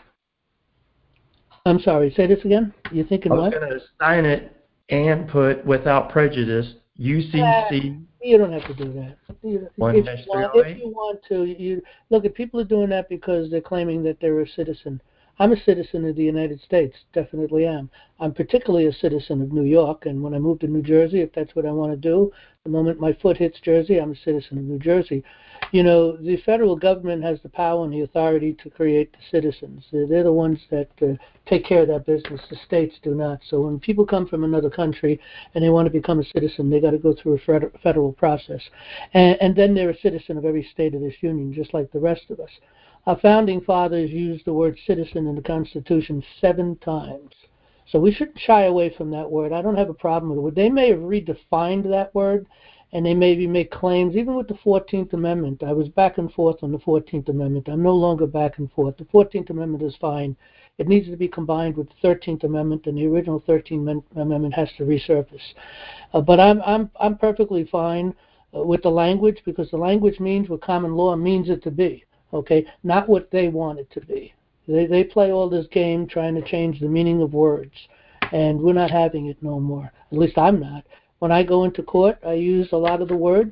I'm sorry, say this again? You're thinking I was what? going to sign it and put without prejudice UCC You don't have to do that. If 1-308. you want to, you look. If people are doing that because they're claiming that they're a citizen. I'm a citizen of the United States, definitely am. I'm particularly a citizen of New York, and when I move to New Jersey, if that's what I want to do, the moment my foot hits Jersey, I'm a citizen of New Jersey. You know, the federal government has the power and the authority to create the citizens. They're the ones that take care of that business. The states do not. So when people come from another country and they want to become a citizen, they got to go through a federal process. And then they're a citizen of every state of this union, just like the rest of us. Our founding fathers used the word citizen in the Constitution 7 times. So we shouldn't shy away from that word. I don't have a problem with it. They may have redefined that word, and they maybe make claims, even with the 14th Amendment. I was back and forth on the 14th Amendment. I'm no longer back and forth. The 14th Amendment is fine. It needs to be combined with the 13th Amendment, and the original 13th Amendment has to resurface. But I'm perfectly fine with the language, because the language means what common law means it to be. Okay, not what they want it to be. They play all this game trying to change the meaning of words, and we're not having it no more. At least I'm not. When I go into court, I use a lot of the words,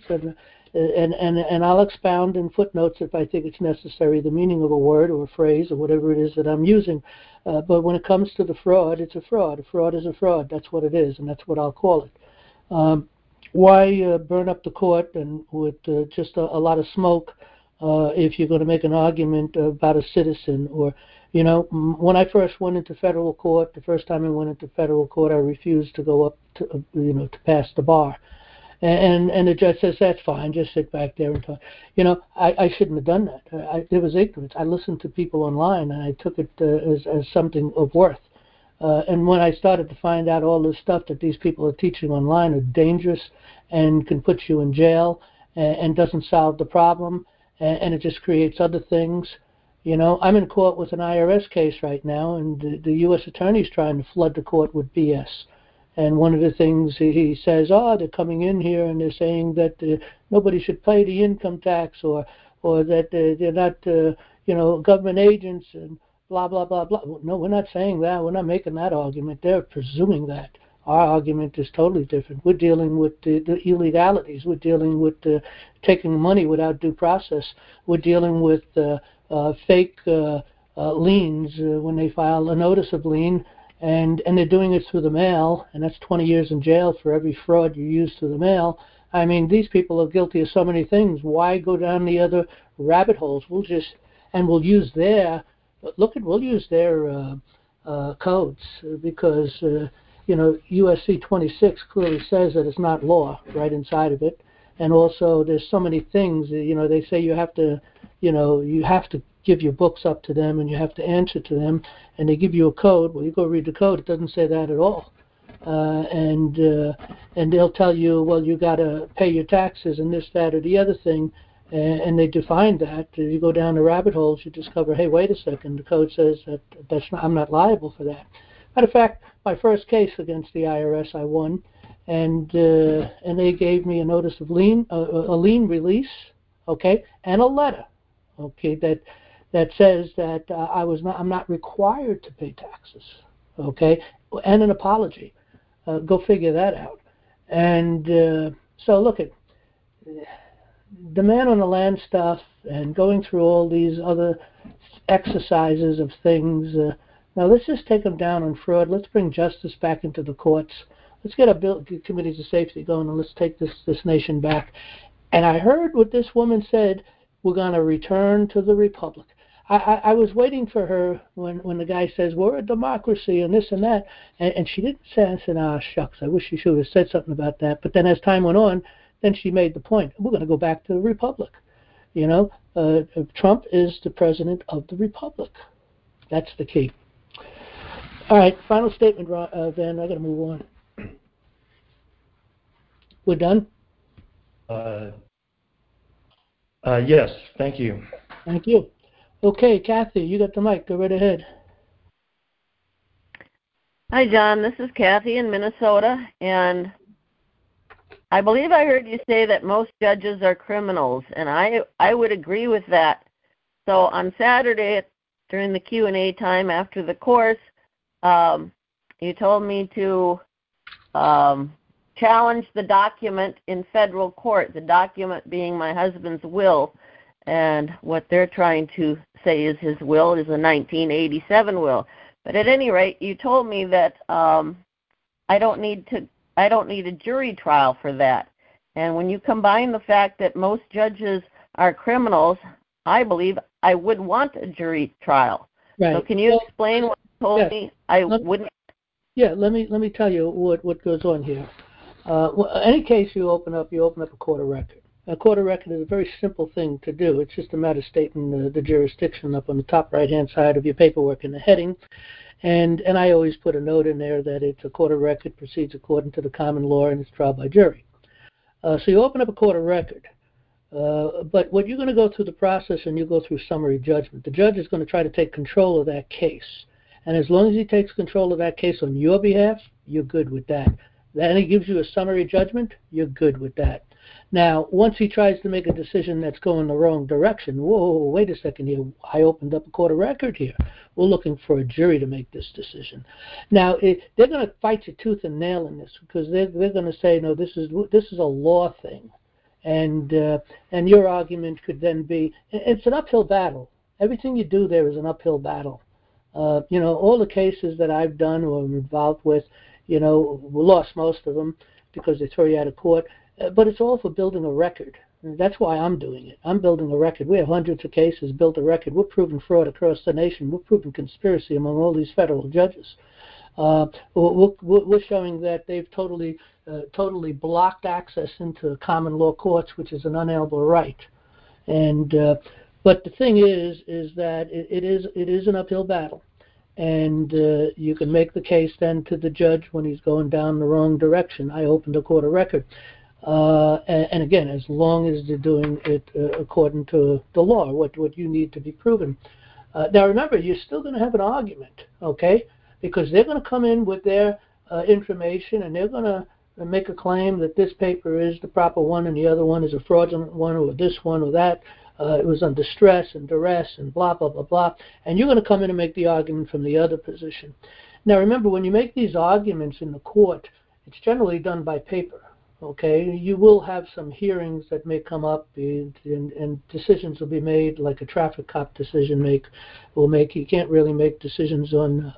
and I'll expound in footnotes if I think it's necessary the meaning of a word or a phrase or whatever it is that I'm using. But when it comes to the fraud, it's a fraud. A fraud is a fraud. That's what it is, and that's what I'll call it. Why burn up the court and with just a lot of smoke if you're going to make an argument about a citizen? Or, you know, when I first went into federal court, the first time I went into federal court, I refused to go up to, to pass the bar. And the judge says, that's fine, just sit back there and talk. You know, I shouldn't have done that. There was ignorance. I listened to people online, and I took it as something of worth. And when I started to find out all this stuff that these people are teaching online are dangerous and can put you in jail and doesn't solve the problem, and it just creates other things. You know, I'm in court with an IRS case right now, and the U.S. attorney's trying to flood the court with BS. And one of the things he says, they're coming in here and they're saying that nobody should pay the income tax, or that they're not, government agents and blah, blah, blah, blah. No, we're not saying that. We're not making that argument. They're presuming that. Our argument is totally different. We're dealing with the illegalities. We're dealing with taking money without due process. We're dealing with fake liens when they file a notice of lien, and they're doing it through the mail, and that's 20 years in jail for every fraud you use through the mail. I mean, these people are guilty of so many things. Why go down the other rabbit holes? We'll use their codes, because USC 26 clearly says that it's not law right inside of it. And also there's so many things, they say you have to give your books up to them and you have to answer to them, and they give you a code. Well, you go read the code, it doesn't say that at all. And they'll tell you, well, you got to pay your taxes and this, that, or the other thing, and they define that. You go down the rabbit holes, you discover, hey, wait a second, the code says I'm not liable for that. Matter of fact, my first case against the IRS, I won, and they gave me a notice of lien, a lien release, okay, and a letter, okay, that says that I'm not required to pay taxes, okay, and an apology. Go figure that out. And so look at the man on the land stuff and going through all these other exercises of things. Now let's just take them down on fraud. Let's bring justice back into the courts. Let's get our committees of safety going, and let's take this nation back. And I heard what this woman said, we're going to return to the republic. I was waiting for her when the guy says, we're a democracy and this and that. And she didn't say, I said, shucks, I wish she should have said something about that. But then as time went on, then she made the point, we're going to go back to the republic. Trump is the president of the republic. That's the key. All right, final statement, Van. I got to move on. We're done? Yes, thank you. Thank you. Okay, Kathy, you got the mic. Go right ahead. Hi, John. This is Kathy in Minnesota, and I believe I heard you say that most judges are criminals, and I would agree with that. So on Saturday, during the Q&A time after the course, you told me to challenge the document in federal court, the document being my husband's will, and what they're trying to say is his will is a 1987 will. But at any rate, you told me that I don't need a jury trial for that. And when you combine the fact that most judges are criminals, I believe I would want a jury trial. Right. So can you explain what you told me? Wouldn't. Yeah, let me tell you what goes on here. Any case you open up a court of record. A court of record is a very simple thing to do. It's just a matter of stating the jurisdiction up on the top right-hand side of your paperwork in the heading. And I always put a note in there that it's a court of record, proceeds according to the common law, and it's trial by jury. So you open up a court of record. But what you're going to go through the process and you go through summary judgment. The judge is going to try to take control of that case. And as long as he takes control of that case on your behalf, you're good with that. Then he gives you a summary judgment, you're good with that. Now, once he tries to make a decision that's going the wrong direction, whoa, wait a second here, I opened up a court of record here. We're looking for a jury to make this decision. Now, they're going to fight you tooth and nail in this because they're going to say, no, this is a law thing. And your argument could then be, it's an uphill battle. Everything you do there is an uphill battle. All the cases that I've done or I'm involved with, we lost most of them because they throw you out of court. But it's all for building a record. And that's why I'm doing it. I'm building a record. We have hundreds of cases, built a record. We're proving fraud across the nation. We're proving conspiracy among all these federal judges. We're showing that they've totally blocked access into common law courts, which is an unalienable right. And but the thing is that it is an uphill battle. And you can make the case then to the judge when he's going down the wrong direction. I opened a court of record. And again, as long as they're doing it according to the law, what you need to be proven. Now remember, you're still going to have an argument, okay? Because they're going to come in with their information and they're going to make a claim that this paper is the proper one and the other one is a fraudulent one or this one or that. It was under stress and duress and blah, blah, blah, blah. And you're going to come in and make the argument from the other position. Now remember, when you make these arguments in the court, it's generally done by paper. Okay, you will have some hearings that may come up, and decisions will be made, like a traffic cop decision will make. You can't really make decisions on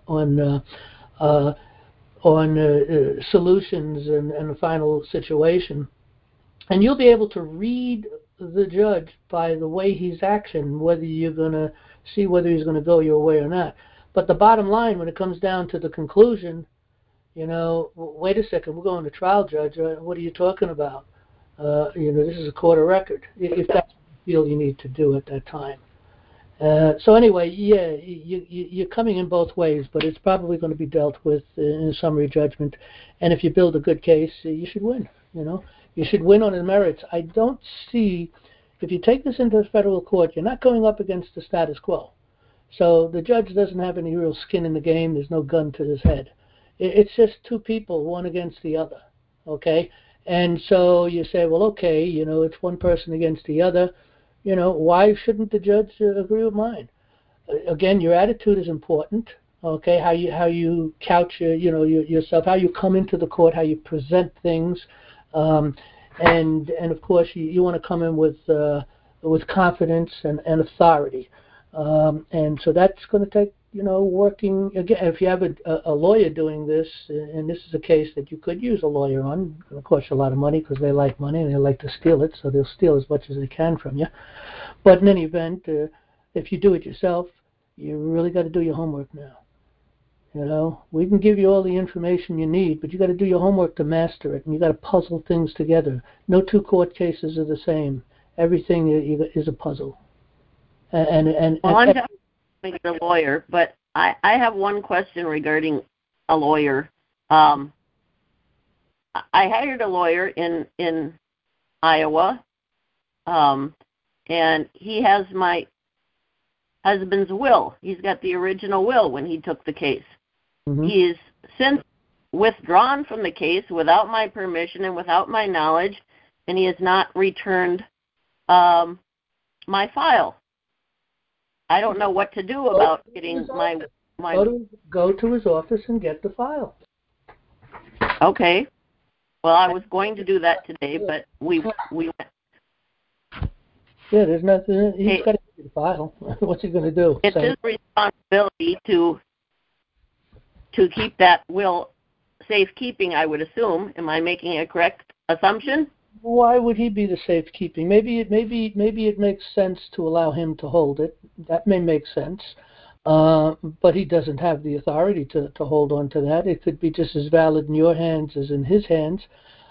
solutions and the final situation, and you'll be able to read the judge by the way he's acting, whether you're going to see whether he's going to go your way or not. But the bottom line, when it comes down to the conclusion, wait a second, we're going to trial, Judge. What are you talking about? This is a court of record, if that's what you feel you need to do at that time. So anyway, yeah, you're coming in both ways, but it's probably going to be dealt with in summary judgment. And if you build a good case, you should win. You should win on the merits. I don't see, if you take this into the federal court, you're not going up against the status quo. So the judge doesn't have any real skin in the game. There's no gun to his head. It's just two people, one against the other, okay? And so you say, well, okay, it's one person against the other. Why shouldn't the judge agree with mine? Again, your attitude is important, okay? How you couch yourself, how you come into the court, how you present things, and of course you want to come in with confidence and authority, and so that's going to take working again. If you have a lawyer doing this, and this is a case that you could use a lawyer on, it'll cost you a lot of money because they like money and they like to steal it, so they'll steal as much as they can from you. But in any event, if you do it yourself, you really got to do your homework now. We can give you all the information you need, but you got to do your homework to master it, and you got to puzzle things together. No two court cases are the same. Everything is a puzzle. And I'm definitely a lawyer, but I have one question regarding a lawyer. I hired a lawyer in Iowa, and he has my husband's will. He's got the original will when he took the case. Mm-hmm. He has since withdrawn from the case without my permission and without my knowledge, and he has not returned my file. I don't know what to do about getting my Go to his office and get the file. Okay. Well, I was going to do that today, but we went. Yeah, there's nothing. He's got to get the file. What's he going to do? It's his responsibility to keep that will safekeeping, I would assume. Am I making a correct assumption? Why would he be the safekeeping? Maybe it makes sense to allow him to hold it. That may make sense. But he doesn't have the authority to hold on to that. It could be just as valid in your hands as in his hands.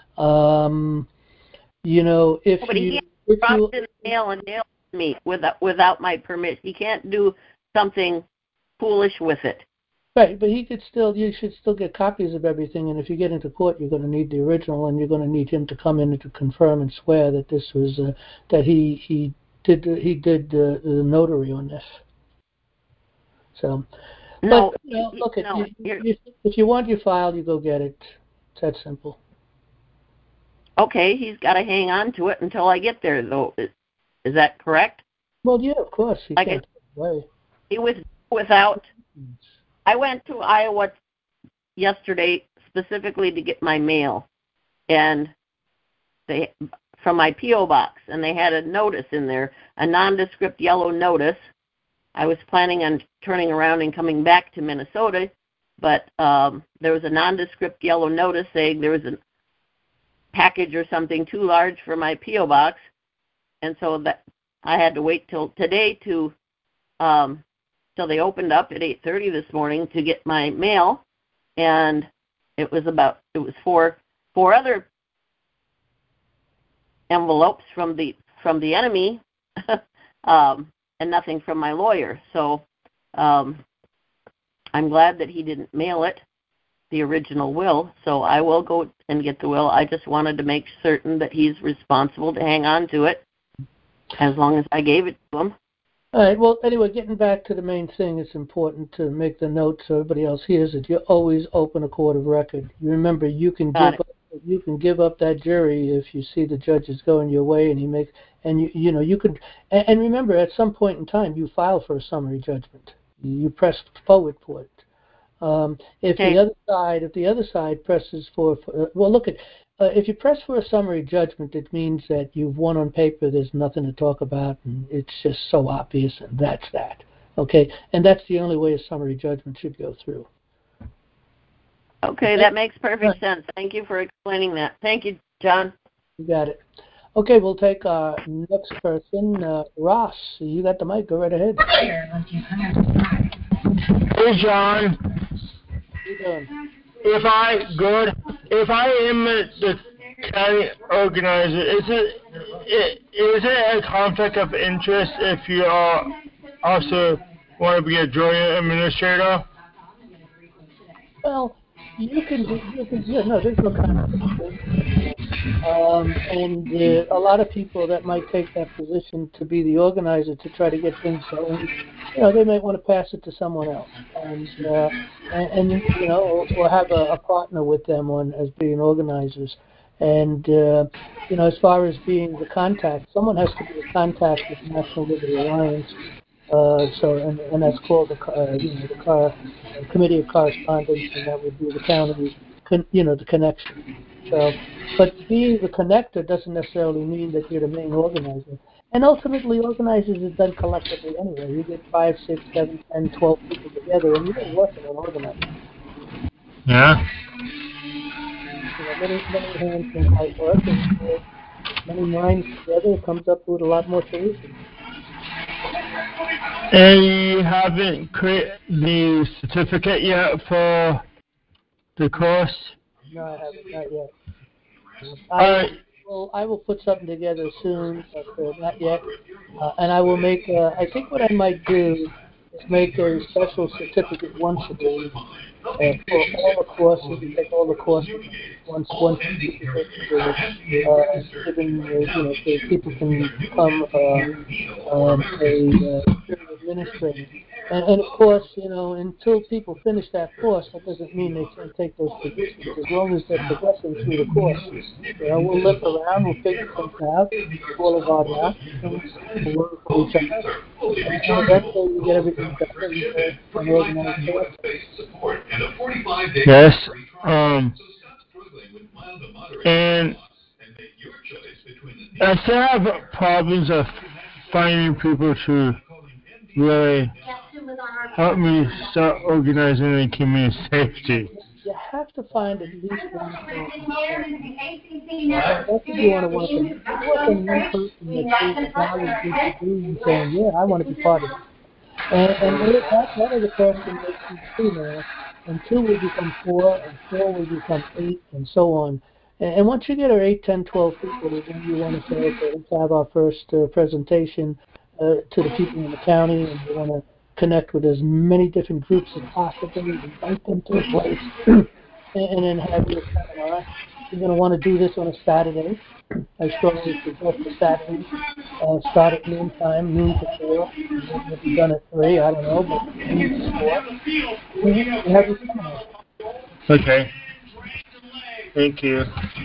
He can't drop it in the mail and mail it to me without my permission. He can't do something foolish with it. Right, but you should still get copies of everything, and if you get into court, you're going to need the original, and you're going to need him to come in and to confirm and swear that this was that he did the notary on this. So, no, but look, if you want your file, you go get it. It's that simple. Okay, he's got to hang on to it until I get there, though. Is that correct? Well, yeah, of course. He can't take it away. He was without. I went to Iowa yesterday specifically to get my mail, and from my P.O. box, and they had a notice in there, a nondescript yellow notice. I was planning on turning around and coming back to Minnesota, but there was a nondescript yellow notice saying there was a package or something too large for my P.O. box, and so that I had to wait till today till they opened up at 8:30 this morning to get my mail, and it was four other envelopes from the enemy, and nothing from my lawyer. So I'm glad that he didn't mail it, the original will. So I will go and get the will. I just wanted to make certain that he's responsible to hang on to it as long as I gave it to him. All right. Well, anyway, getting back to the main thing, it's important to make the note so everybody else hears it. You always open a court of record. You remember, you can give up that jury if you see the judge is going your way, and you could. And remember, at some point in time, you file for a summary judgment. You press forward for it. If the other side presses for if you press for a summary judgment, it means that you've won on paper. There's nothing to talk about, and it's just so obvious, and that's that. Okay, and that's the only way a summary judgment should go through. Okay, that makes perfect sense. Thank you for explaining that. Thank you, John. You got it. Okay, we'll take our next person, Ross. You got the mic. Go right ahead. Hey, John. How you doing? If I am the county organizer, is it a conflict of interest if you also want to be a joint administrator? Well, there's no conflict. And a lot of people that might take that position to be the organizer to try to get things going, they might want to pass it to someone else, or have a partner with them as being organizers. And as far as being the contact, someone has to be the contact with the National Liberty Alliance. And that's called the Committee of Correspondence, and that would be the county, the connection. So, but being the connector doesn't necessarily mean that you're the main organizer. And ultimately, organizers is done collectively anyway. You get 5, 6, 7, 10, 12 people together, and you're working on organizing. Yeah. Many hands can quite work, and many minds together comes up with a lot more solutions. And you haven't created the certificate yet for the course? No, I haven't, not yet. I will put something together soon, but not yet. And I will make. I think what I might do is make a special certificate once a day for all the courses. Take all the courses once certificate, so people can become a administrator. And of course, until people finish that course, that doesn't mean they can't take those positions. As long as they're progressing through the course, we'll limp around, we'll figure things out, all of our doubts, and we'll learn from each other. And eventually we get everything done and organized correctly. Yes. And I still have problems of finding people to really help me start organizing the community safety. You have to find at least one person. That's what you want to work on. You work on one person that sees the value of what you do and saying, yeah, I want to be part of it. And that other person makes you two now, and 2 will become 4, and 4 will become 8, and so on. And once you get our 8, 10, 12 people, then you want to say, okay, let's have our first presentation to the people in the county, and you want to connect with as many different groups as possible, invite them to a place, and then have your seminar. You're going to want to do this on a Saturday. I strongly suggest a Saturday. Start at noon time, noon to 4. If you've done at 3, I don't know, but noon to 4. And have your seminar. Okay. Thank you.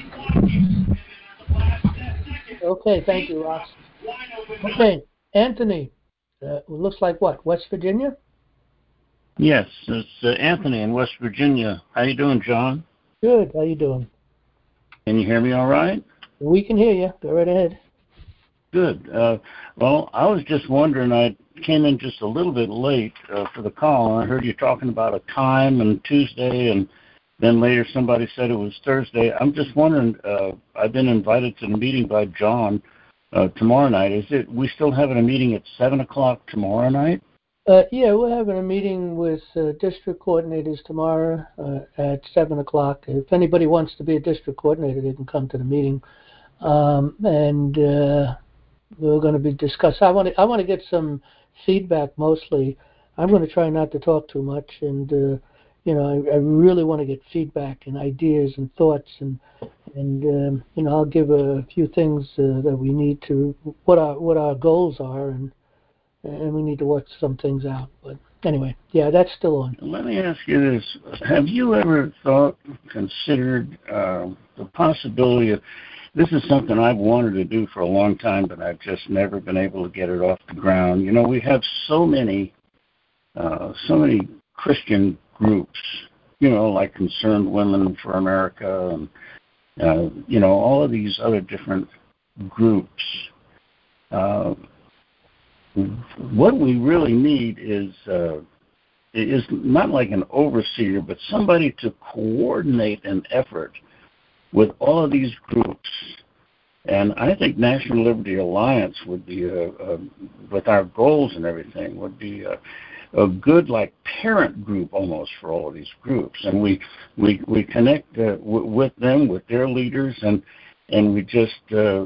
Okay, thank you, Ross. Okay, Anthony. Looks like what? West Virginia? Yes, it's Anthony in West Virginia. How you doing, John? Good. How you doing? Can you hear me all right? We can hear you. Go right ahead. Good. Well, I was just wondering, I came in just a little bit late for the call, and I heard you talking about a time and Tuesday, and then later somebody said it was Thursday. I'm just wondering, I've been invited to the meeting by John tomorrow night. We still having a meeting at 7 o'clock tomorrow night? Yeah, we're having a meeting with district coordinators tomorrow at 7 o'clock. If anybody wants to be a district coordinator, they can come to the meeting. And we're going to be discussing. I want to get some feedback mostly. I'm going to try not to talk too much, and I really want to get feedback and ideas and thoughts, and I'll give a few things that we need to what our goals are, and we need to work some things out. But anyway, yeah, that's still on. Let me ask you this: have you ever considered the possibility of? This is something I've wanted to do for a long time, but I've just never been able to get it off the ground. We have so many Christian groups, like Concerned Women for America, and all of these other different groups. What we really need is not like an overseer, but somebody to coordinate an effort with all of these groups. And I think National Liberty Alliance would be, with our goals and everything, would be a good parent group almost for all of these groups. And we connect with them, with their leaders, and we just,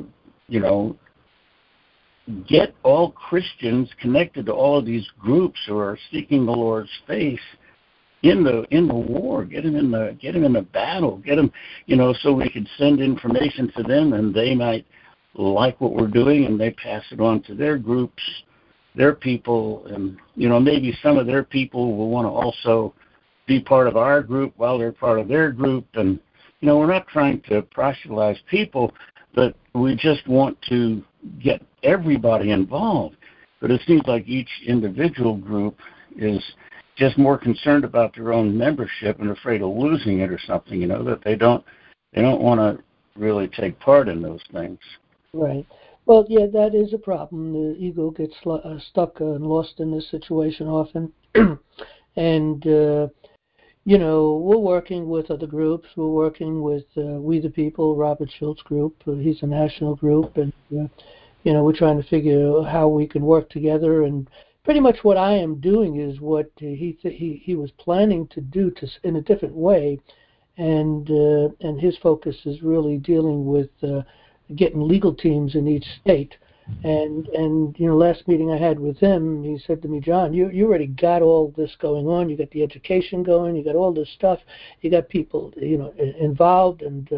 get all Christians connected to all of these groups who are seeking the Lord's face in the war, get them in the battle, get them, so we could send information to them, and they might like what we're doing, and they pass it on to their groups, their people, and maybe some of their people will want to also be part of our group while they're part of their group, and we're not trying to proselytize people, but we just want to get everybody involved. But it seems like each individual group is just more concerned about their own membership and afraid of losing it or something, that they don't want to really take part in those things. Right. Well, yeah, that is a problem. The ego gets stuck and lost in this situation often. And, we're working with other groups. We're working with We the People, Robert Schultz group. He's a national group. And, we're trying to figure out how we can work together. And pretty much what I am doing is what he was planning to do in a different way. And his focus is really dealing with getting legal teams in each state. And last meeting I had with him, he said to me, John, you already got all this going on. You got the education going. You got all this stuff. You got people, involved, and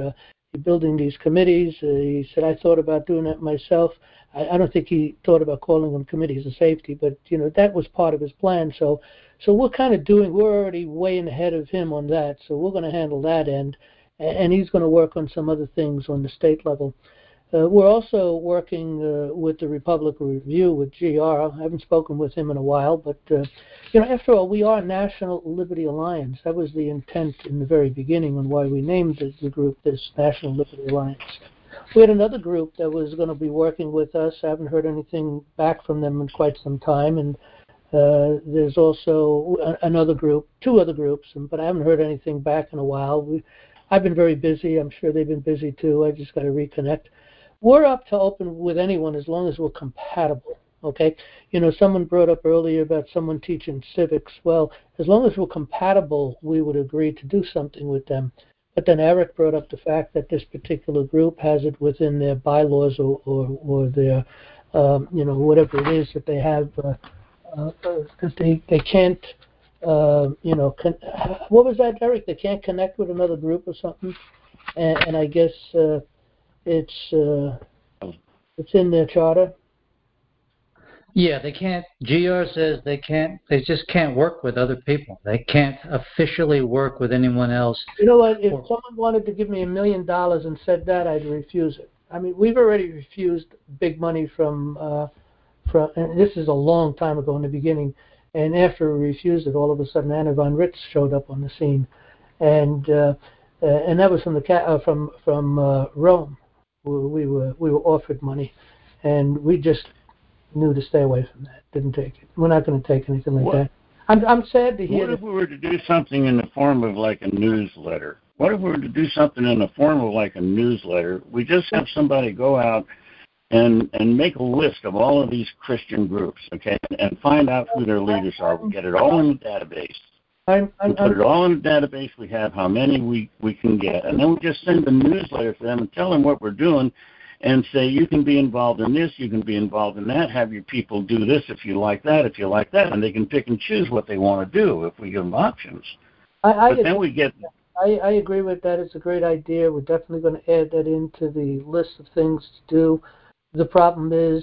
building these committees. He said, I thought about doing that myself. I don't think he thought about calling them committees of safety, but that was part of his plan. So we're kind of we're already way ahead of him on that. So we're going to handle that end, and he's going to work on some other things on the state level. We're also working with the Republic Review with GR. I haven't spoken with him in a while, but after all, we are National Liberty Alliance. That was the intent in the very beginning and why we named the group this National Liberty Alliance. We had another group that was going to be working with us. I haven't heard anything back from them in quite some time, and there's also another group, two other groups, but I haven't heard anything back in a while. I've been very busy. I'm sure they've been busy too. I just got to reconnect. We're up to open with anyone as long as we're compatible, okay? Someone brought up earlier about someone teaching civics. Well, as long as we're compatible, we would agree to do something with them. But then Eric brought up the fact that this particular group has it within their bylaws or their, whatever it is that they have, that they can't, what was that, Eric? They can't connect with another group or something? And I guess it's in their charter. Yeah, they can't. GR says they can't. They just can't work with other people. They can't officially work with anyone else. You know what? If someone wanted to give me $1 million and said that, I'd refuse it. I mean, we've already refused big money from. And this is a long time ago in the beginning. And after we refused it, all of a sudden Anna von Ritz showed up on the scene, and that was from Rome. We were offered money, and we just knew to stay away from that. Didn't take it. We're not going to take anything like that. I'm sad to hear. What if we were to do something in the form of like a newsletter? What if we were to do something in the form of like a newsletter? We just have somebody go out and make a list of all of these Christian groups, okay, and find out who their leaders are. We get it all in the database. We put it all in the database. We have how many we can get, and then we just send a newsletter to them and tell them what we're doing, and say you can be involved in this, you can be involved in that. Have your people do this if you like that, and they can pick and choose what they want to do if we give them options. I agree with that. It's a great idea. We're definitely going to add that into the list of things to do. The problem is,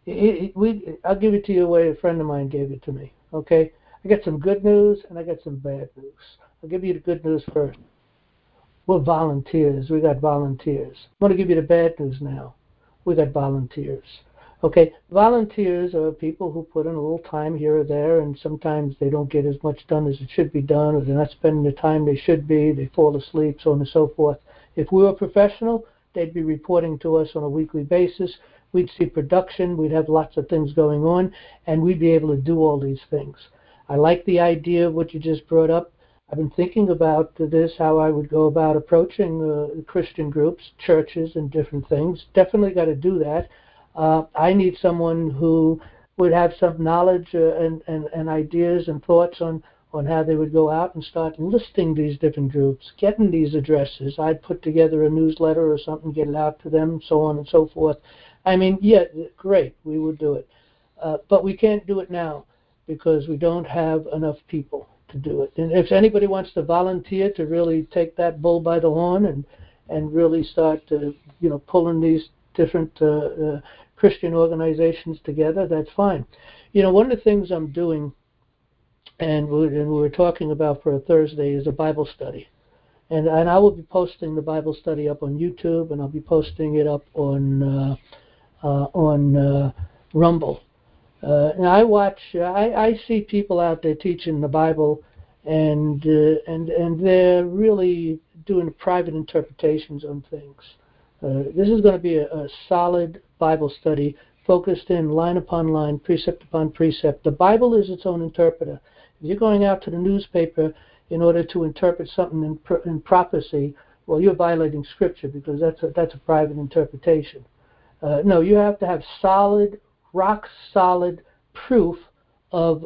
I'll give it to you the way a friend of mine gave it to me. Okay, I got some good news and I got some bad news. I'll give you the good news first. We're volunteers. We got volunteers. I'm going to give you the bad news now. We got volunteers. Okay, volunteers are people who put in a little time here or there, and sometimes they don't get as much done as it should be done, or they're not spending the time they should be. They fall asleep, so on and so forth. If we were professional, they'd be reporting to us on a weekly basis. We'd see production. We'd have lots of things going on, and we'd be able to do all these things. I like the idea of what you just brought up. I've been thinking about this, how I would go about approaching Christian groups, churches, and different things. Definitely got to do that. I need someone who would have some knowledge and ideas and thoughts on how they would go out and start listing these different groups, getting these addresses. I'd put together a newsletter or something, get it out to them, so on and so forth. I mean, yeah, great, we would do it. But we can't do it now because we don't have enough people to do it. And if anybody wants to volunteer to really take that bull by the horn and really start pulling these different Christian organizations together, that's fine. One of the things I'm doing, and we were talking about for a Thursday, is a Bible study. And I will be posting the Bible study up on YouTube, and I'll be posting it up on Rumble. And I see people out there teaching the Bible, and they're really doing private interpretations on things. This is going to be a solid Bible study, focused in line upon line, precept upon precept. The Bible is its own interpreter. If you're going out to the newspaper in order to interpret something in prophecy, well, you're violating Scripture because that's a private interpretation. No, you have to have solid, rock solid proof of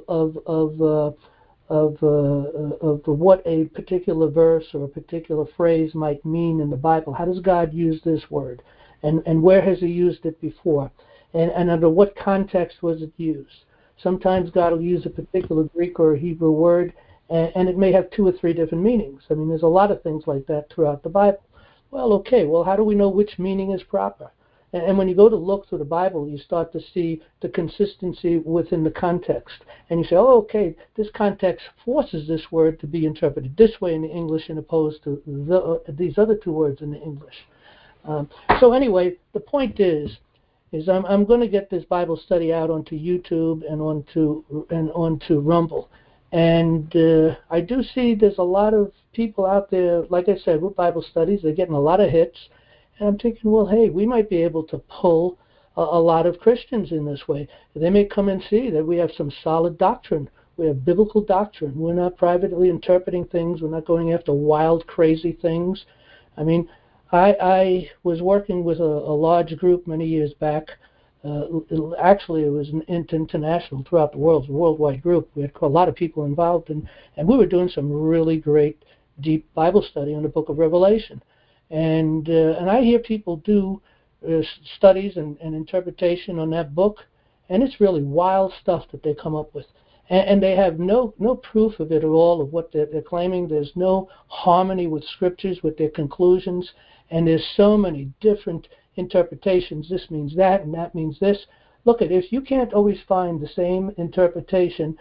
what a particular verse or a particular phrase might mean in the Bible. How does God use this word? And where has He used it before? And under what context was it used? Sometimes God will use a particular Greek or Hebrew word, and it may have 2 or 3 different meanings. I mean, there's a lot of things like that throughout the Bible. Well, okay, well, how do we know which meaning is proper? And when you go to look through the Bible, you start to see the consistency within the context. And you say, oh, okay, this context forces this word to be interpreted this way in the English and opposed to these other two words in the English. So anyway, the point is I'm going to get this Bible study out onto YouTube and onto Rumble. And I do see there's a lot of people out there, like I said, with Bible studies. They're getting a lot of hits. And I'm thinking, well, hey, we might be able to pull a lot of Christians in this way. They may come and see that we have some solid doctrine. We have biblical doctrine. We're not privately interpreting things. We're not going after wild, crazy things. I mean, I was working with a large group many years back. Actually, it was international throughout the world. It was a worldwide group. We had a lot of people involved, and we were doing some really great, deep Bible study on the book of Revelation. And I hear people do studies and interpretation on that book, and it's really wild stuff that they come up with. And they have no proof of it at all, of what they're claiming. There's no harmony with scriptures, with their conclusions, and there's so many different interpretations. This means that, and that means this. Look, if you can't always find the same interpretation,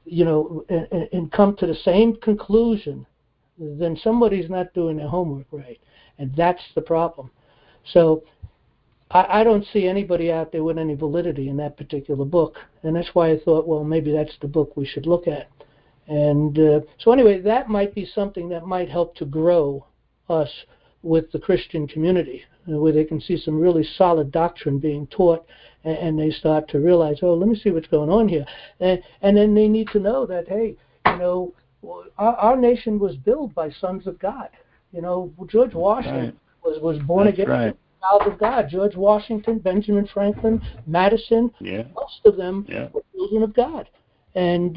and come to the same conclusion, then somebody's not doing their homework right, and that's the problem. So I don't see anybody out there with any validity in that particular book, and that's why I thought, well, maybe that's the book we should look at. And so anyway, that might be something that might help to grow us with the Christian community, where they can see some really solid doctrine being taught, and they start to realize, oh, let me see what's going on here. And then they need to know that, hey, our nation was built by sons of God. George Washington was born again. Right. Child of God. George Washington, Benjamin Franklin, Madison, most of them were children of God, and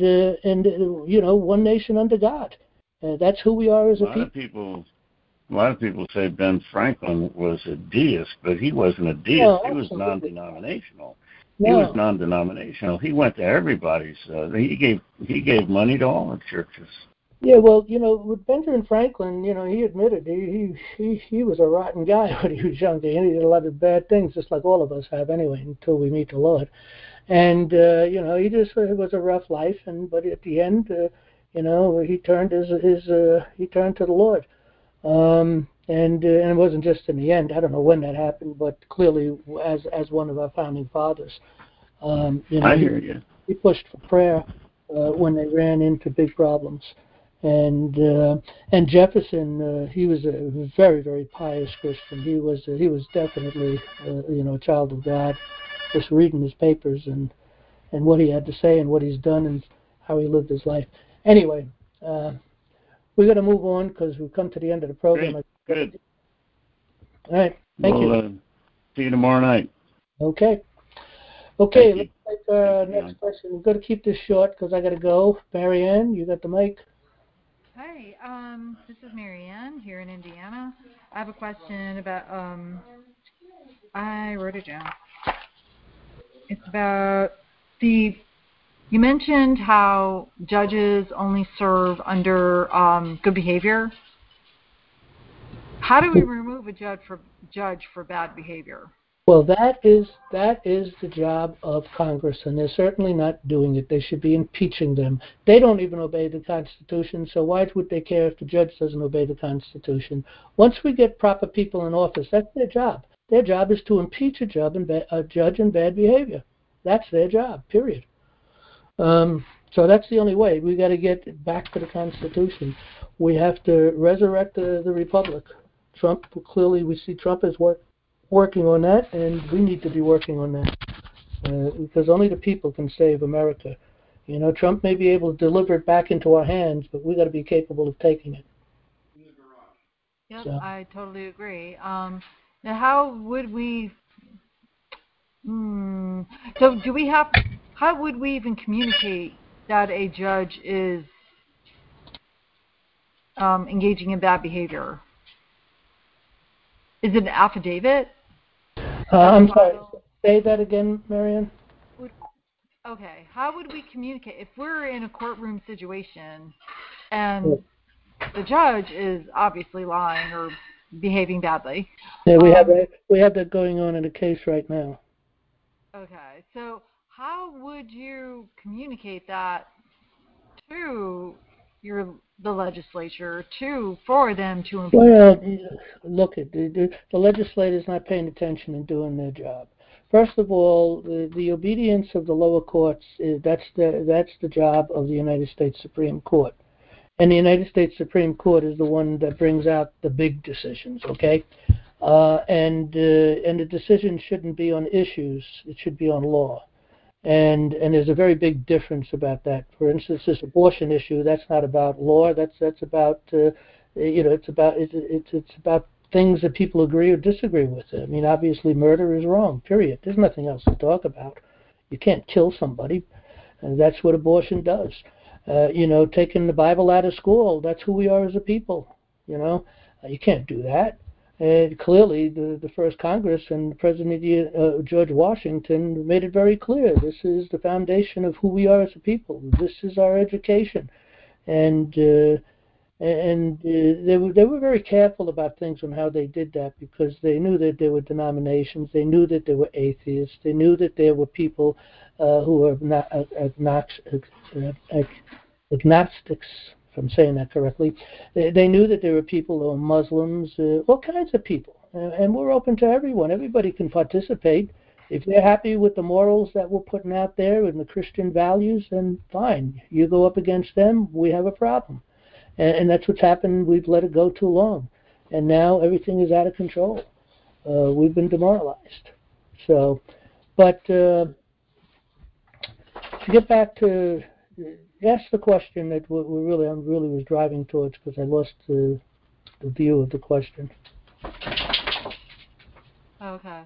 one nation under God. That's who we are as a people. A lot of people say Ben Franklin was a deist, but he wasn't a deist. No, he was non-denominational. No. He was non-denominational. He went to everybody's. He gave money to all the churches. Yeah, well, with Benjamin Franklin, he admitted he was a rotten guy when he was younger. He did a lot of bad things, just like all of us have anyway, until we meet the Lord. And he just it was a rough life, but at the end, he turned he turned to the Lord. And it wasn't just in the end. I don't know when that happened, but clearly as one of our founding fathers. I hear you. He pushed for prayer when they ran into big problems. And Jefferson, he was a very, very pious Christian. He was definitely a child of God. Just reading his papers and what he had to say and what he's done and how he lived his life. Anyway, we're going to move on because we've come to the end of the program. Good. All right. Thank you. See you tomorrow night. Okay. Okay. Let's take our next question. We've got to keep this short because I got to go. Marianne, you got the mic. Hi, this is Marianne here in Indiana. I have a question about, I wrote it down. It's about you mentioned how judges only serve under good behavior. How do we remove a judge for bad behavior? Well, that is the job of Congress, and they're certainly not doing it. They should be impeaching them. They don't even obey the Constitution, so why would they care if the judge doesn't obey the Constitution? Once we get proper people in office, that's their job. Their job is to impeach a judge in bad behavior. That's their job, period. So that's the only way. We got to get back to the Constitution. We have to resurrect the Republic. Trump, clearly we see Trump is working on that, and we need to be working on that because only the people can save America. Trump may be able to deliver it back into our hands, but we got to be capable of taking it. Yep, so. I totally agree. Now, how would we? So, how would we even communicate that a judge is engaging in bad behavior? Is it an affidavit? I'm sorry. Say that again, Marianne. Okay. How would we communicate if we're in a courtroom situation and the judge is obviously lying or behaving badly. Yeah, we have that going on in a case right now. Okay, so how would you communicate that to the legislature for them to improve? Well, look, the legislators not paying attention and doing their job. First of all, the obedience of the lower courts that's the job of the United States Supreme Court, and the United States Supreme Court is the one that brings out the big decisions. Okay, and the decision shouldn't be on issues; it should be on law. And there's a very big difference about that. For instance, this abortion issue, that's not about law. That's about it's about things that people agree or disagree with. I mean, obviously, murder is wrong. Period. There's nothing else to talk about. You can't kill somebody, and that's what abortion does. Taking the Bible out of school, that's who we are as a people. You can't do that. And clearly, the first Congress and President George Washington made it very clear. This is the foundation of who we are as a people. This is our education, and they were very careful about things and how they did that, because they knew that there were denominations, they knew that there were atheists, they knew that there were people who were agnostics. If I'm saying that correctly. They knew that there were people who were Muslims, all kinds of people, and we're open to everyone. Everybody can participate. If they're happy with the morals that we're putting out there and the Christian values, then fine. You go up against them, we have a problem. And that's what's happened. We've let it go too long, and now everything is out of control. We've been demoralized. So, but to get back to ask the question that I really was driving towards, because I lost the view of the question. Okay.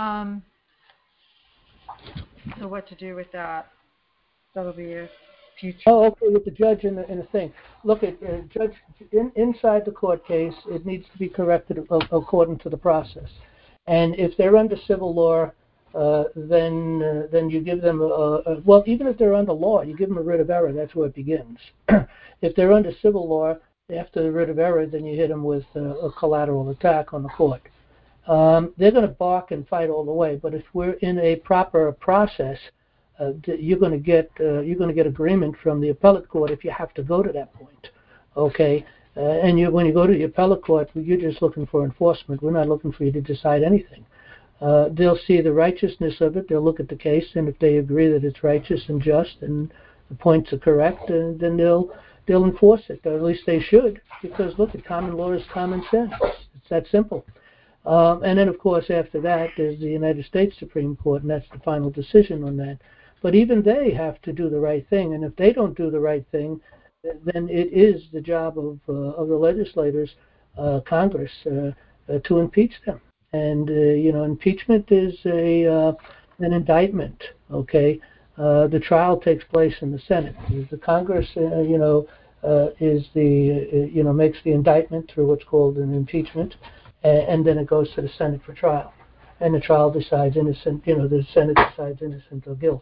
So what to do with that? That'll be a future. Oh, okay. With the judge and the thing. Look, judge inside the court case, it needs to be corrected according to the process. And if they're under civil law, then you give them well, even if they're under law, you give them a writ of error. That's where it begins. If they're under civil law, after the writ of error, then you hit them with a collateral attack on the court. They're going to bark and fight all the way. But if we're in a proper process, you're going to get agreement from the appellate court if you have to go to that point. Okay. And when you go to the appellate court, you're just looking for enforcement. We're not looking for you to decide anything. They'll see the righteousness of it. They'll look at the case, and if they agree that it's righteous and just and the points are correct, then they'll enforce it. Or at least they should, because look, the common law is common sense. It's that simple. And then, of course, after that, there's the United States Supreme Court, and that's the final decision on that. But even they have to do the right thing, and if they don't do the right thing, then it is the job of the legislators, Congress, to impeach them. And impeachment is an indictment. Okay, the trial takes place in the Senate. The Congress, is makes the indictment through what's called an impeachment, and then it goes to the Senate for trial, and the trial decides innocent. The Senate decides innocent or guilt.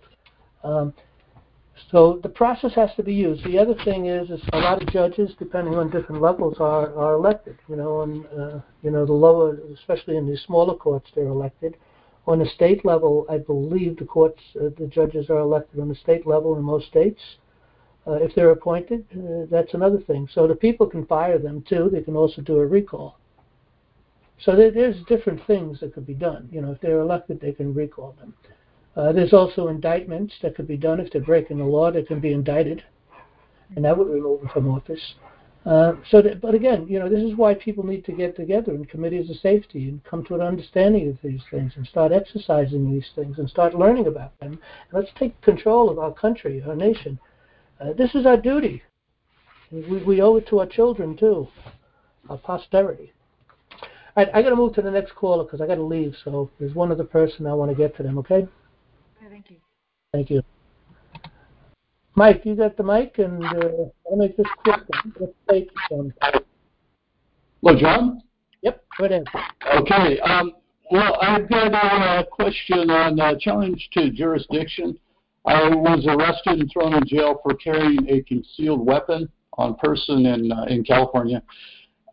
So the process has to be used. The other thing is a lot of judges, depending on different levels, are elected. The lower, especially in the smaller courts, they're elected. On the state level, I believe the judges are elected on the state level in most states. If they're appointed, that's another thing. So the people can fire them too. They can also do a recall. So there's different things that could be done. If they're elected, they can recall them. There's also indictments that could be done if they're breaking the law. They can be indicted, and that would remove them from office. But again, this is why people need to get together in committees of safety and come to an understanding of these things and start exercising these things and start learning about them. And let's take control of our country, our nation. This is our duty. We owe it to our children too, our posterity. All right, I got to move to the next caller because I got to leave. So there's one other person I want to get to them. Okay. Thank you. Thank you. Mike, you got the mic, and I'll make this quick. Hello, John? Yep, go ahead. Okay. Well, I've got a question on challenge to jurisdiction. I was arrested and thrown in jail for carrying a concealed weapon on person in California.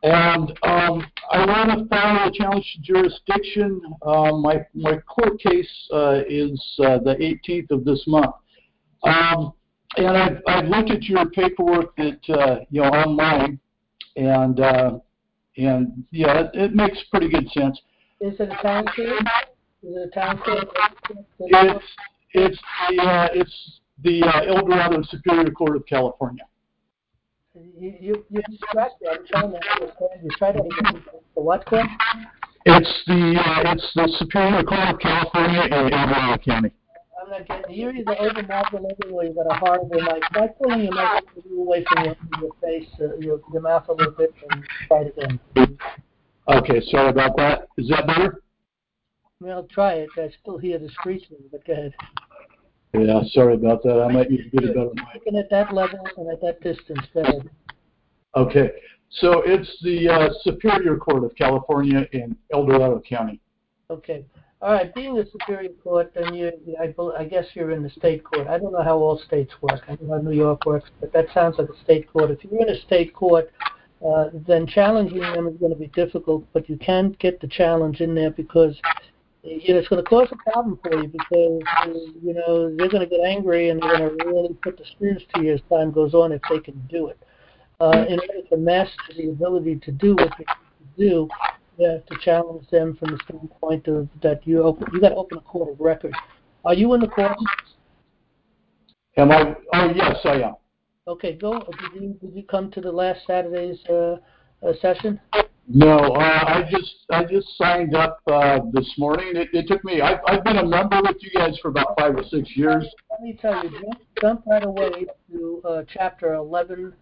And I want to file a challenge to jurisdiction. My court case is the 18th of this month. And I've looked at your paperwork that online, and yeah, it makes pretty good sense. Is it a town court? Is it a town court? It's the El Dorado Superior Court of California. You distracted. I'm trying to understand. You try to again. The what court? It's the Superior Court of California in El Dorado County. I'm not getting. You're either over modulated or you've got a horrible mic. Try pulling your mic away from your face, your mouth a little bit, and try it again. Okay, sorry about that. Is that better? Well, try it. I still hear the screeching, but go ahead. Yeah, sorry about that. I might need to get a better mic. Looking at that level and at that distance, go ahead. Okay, so it's the Superior Court of California in El Dorado County. Okay. All right, being the Superior Court, then I guess you're in the state court. I don't know how all states work. I don't know how New York works, but that sounds like a state court. If you're in a state court, then challenging them is going to be difficult, but you can get the challenge in there because it's going to cause a problem for you because, they're going to get angry and they're going to really put the screws to you as time goes on if they can do it. In order to master the ability to do what you need to do, you have to challenge them from the standpoint of that you got to open a court of record. Are you in the court? Am I? Oh, yes, I am. Okay, go. Did you come to the last Saturday's session? No, I just signed up this morning. It took me. I've been a member with you guys for about 5 or 6 years. Let me tell you, jump right away to Chapter 11B.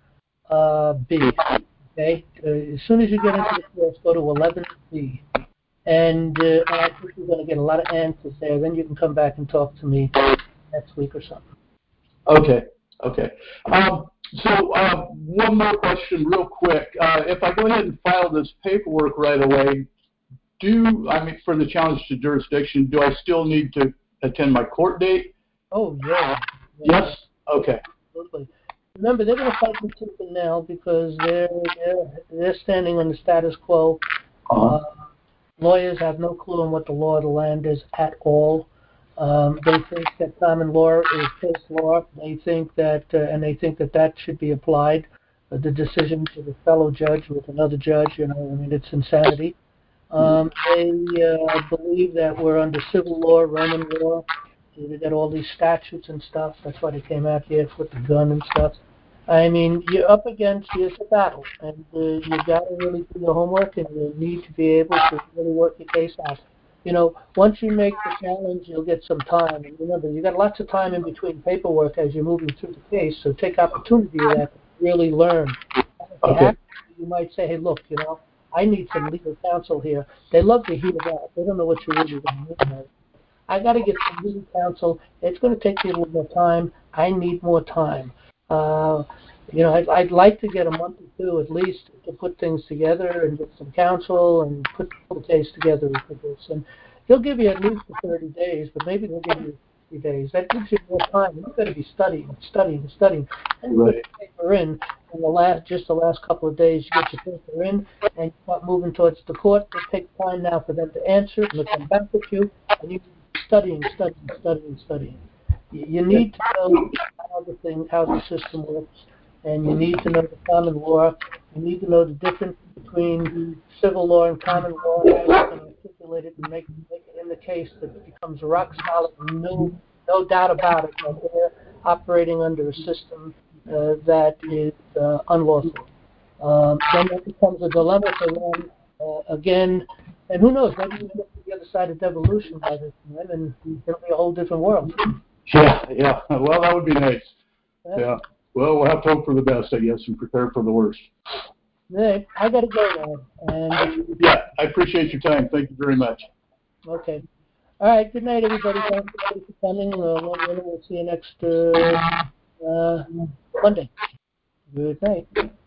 Okay, as soon as you get into the course, go to 11B, and I think you're going to get a lot of answers there. Then you can come back and talk to me next week or something. Okay. So one more question real quick. If I go ahead and file this paperwork right away, for the challenge to jurisdiction, do I still need to attend my court date? Oh, yeah. Yes? Okay. Absolutely. Remember, they're going to fight with tooth and nail because they're standing on the status quo. Lawyers have no clue on what the law of the land is at all. They think that common law is case law. They think that, that should be applied. The decision to the fellow judge with another judge, it's insanity. They believe that we're under civil law, Roman law. They got all these statutes and stuff. That's why they came out here with the gun and stuff. You're up against it's a battle, and you got to really do your homework, and you need to be able to really work your case out. Once you make the challenge, you'll get some time. And remember, you got lots of time in between paperwork as you're moving through the case, so take opportunity of that to really learn. Okay. You might say, hey, look, I need some legal counsel here. They love to hear that. They don't know what you really want. I got to get some legal counsel. It's going to take me a little more time. I need more time. I'd like to get a month or two at least to put things together and get some counsel and put the case together for this. And he'll give you at least 30 days, but maybe he'll give you 60 days. That gives you more time. You've got to be studying. And you get your paper in the last couple of days. You get your paper in and you start moving towards the court. It takes time now for them to answer and they'll come back with you. And you keep studying. You need to know how the system works, and you need to know the common law. You need to know the difference between civil law and common law, and you can articulate it and make it in the case that it becomes rock solid. No doubt about it that they're operating under a system that is unlawful. Then that becomes a dilemma for them again. And who knows, maybe we'll get to the other side of devolution by this time, and it'll be a whole different world. Yeah. Well, that would be nice. Yeah. Well, we'll have to hope for the best, I guess, and prepare for the worst. Right. I got to go now. I appreciate your time. Thank you very much. Okay. All right. Good night, everybody. Thanks for coming. We'll see you next Monday. Good night.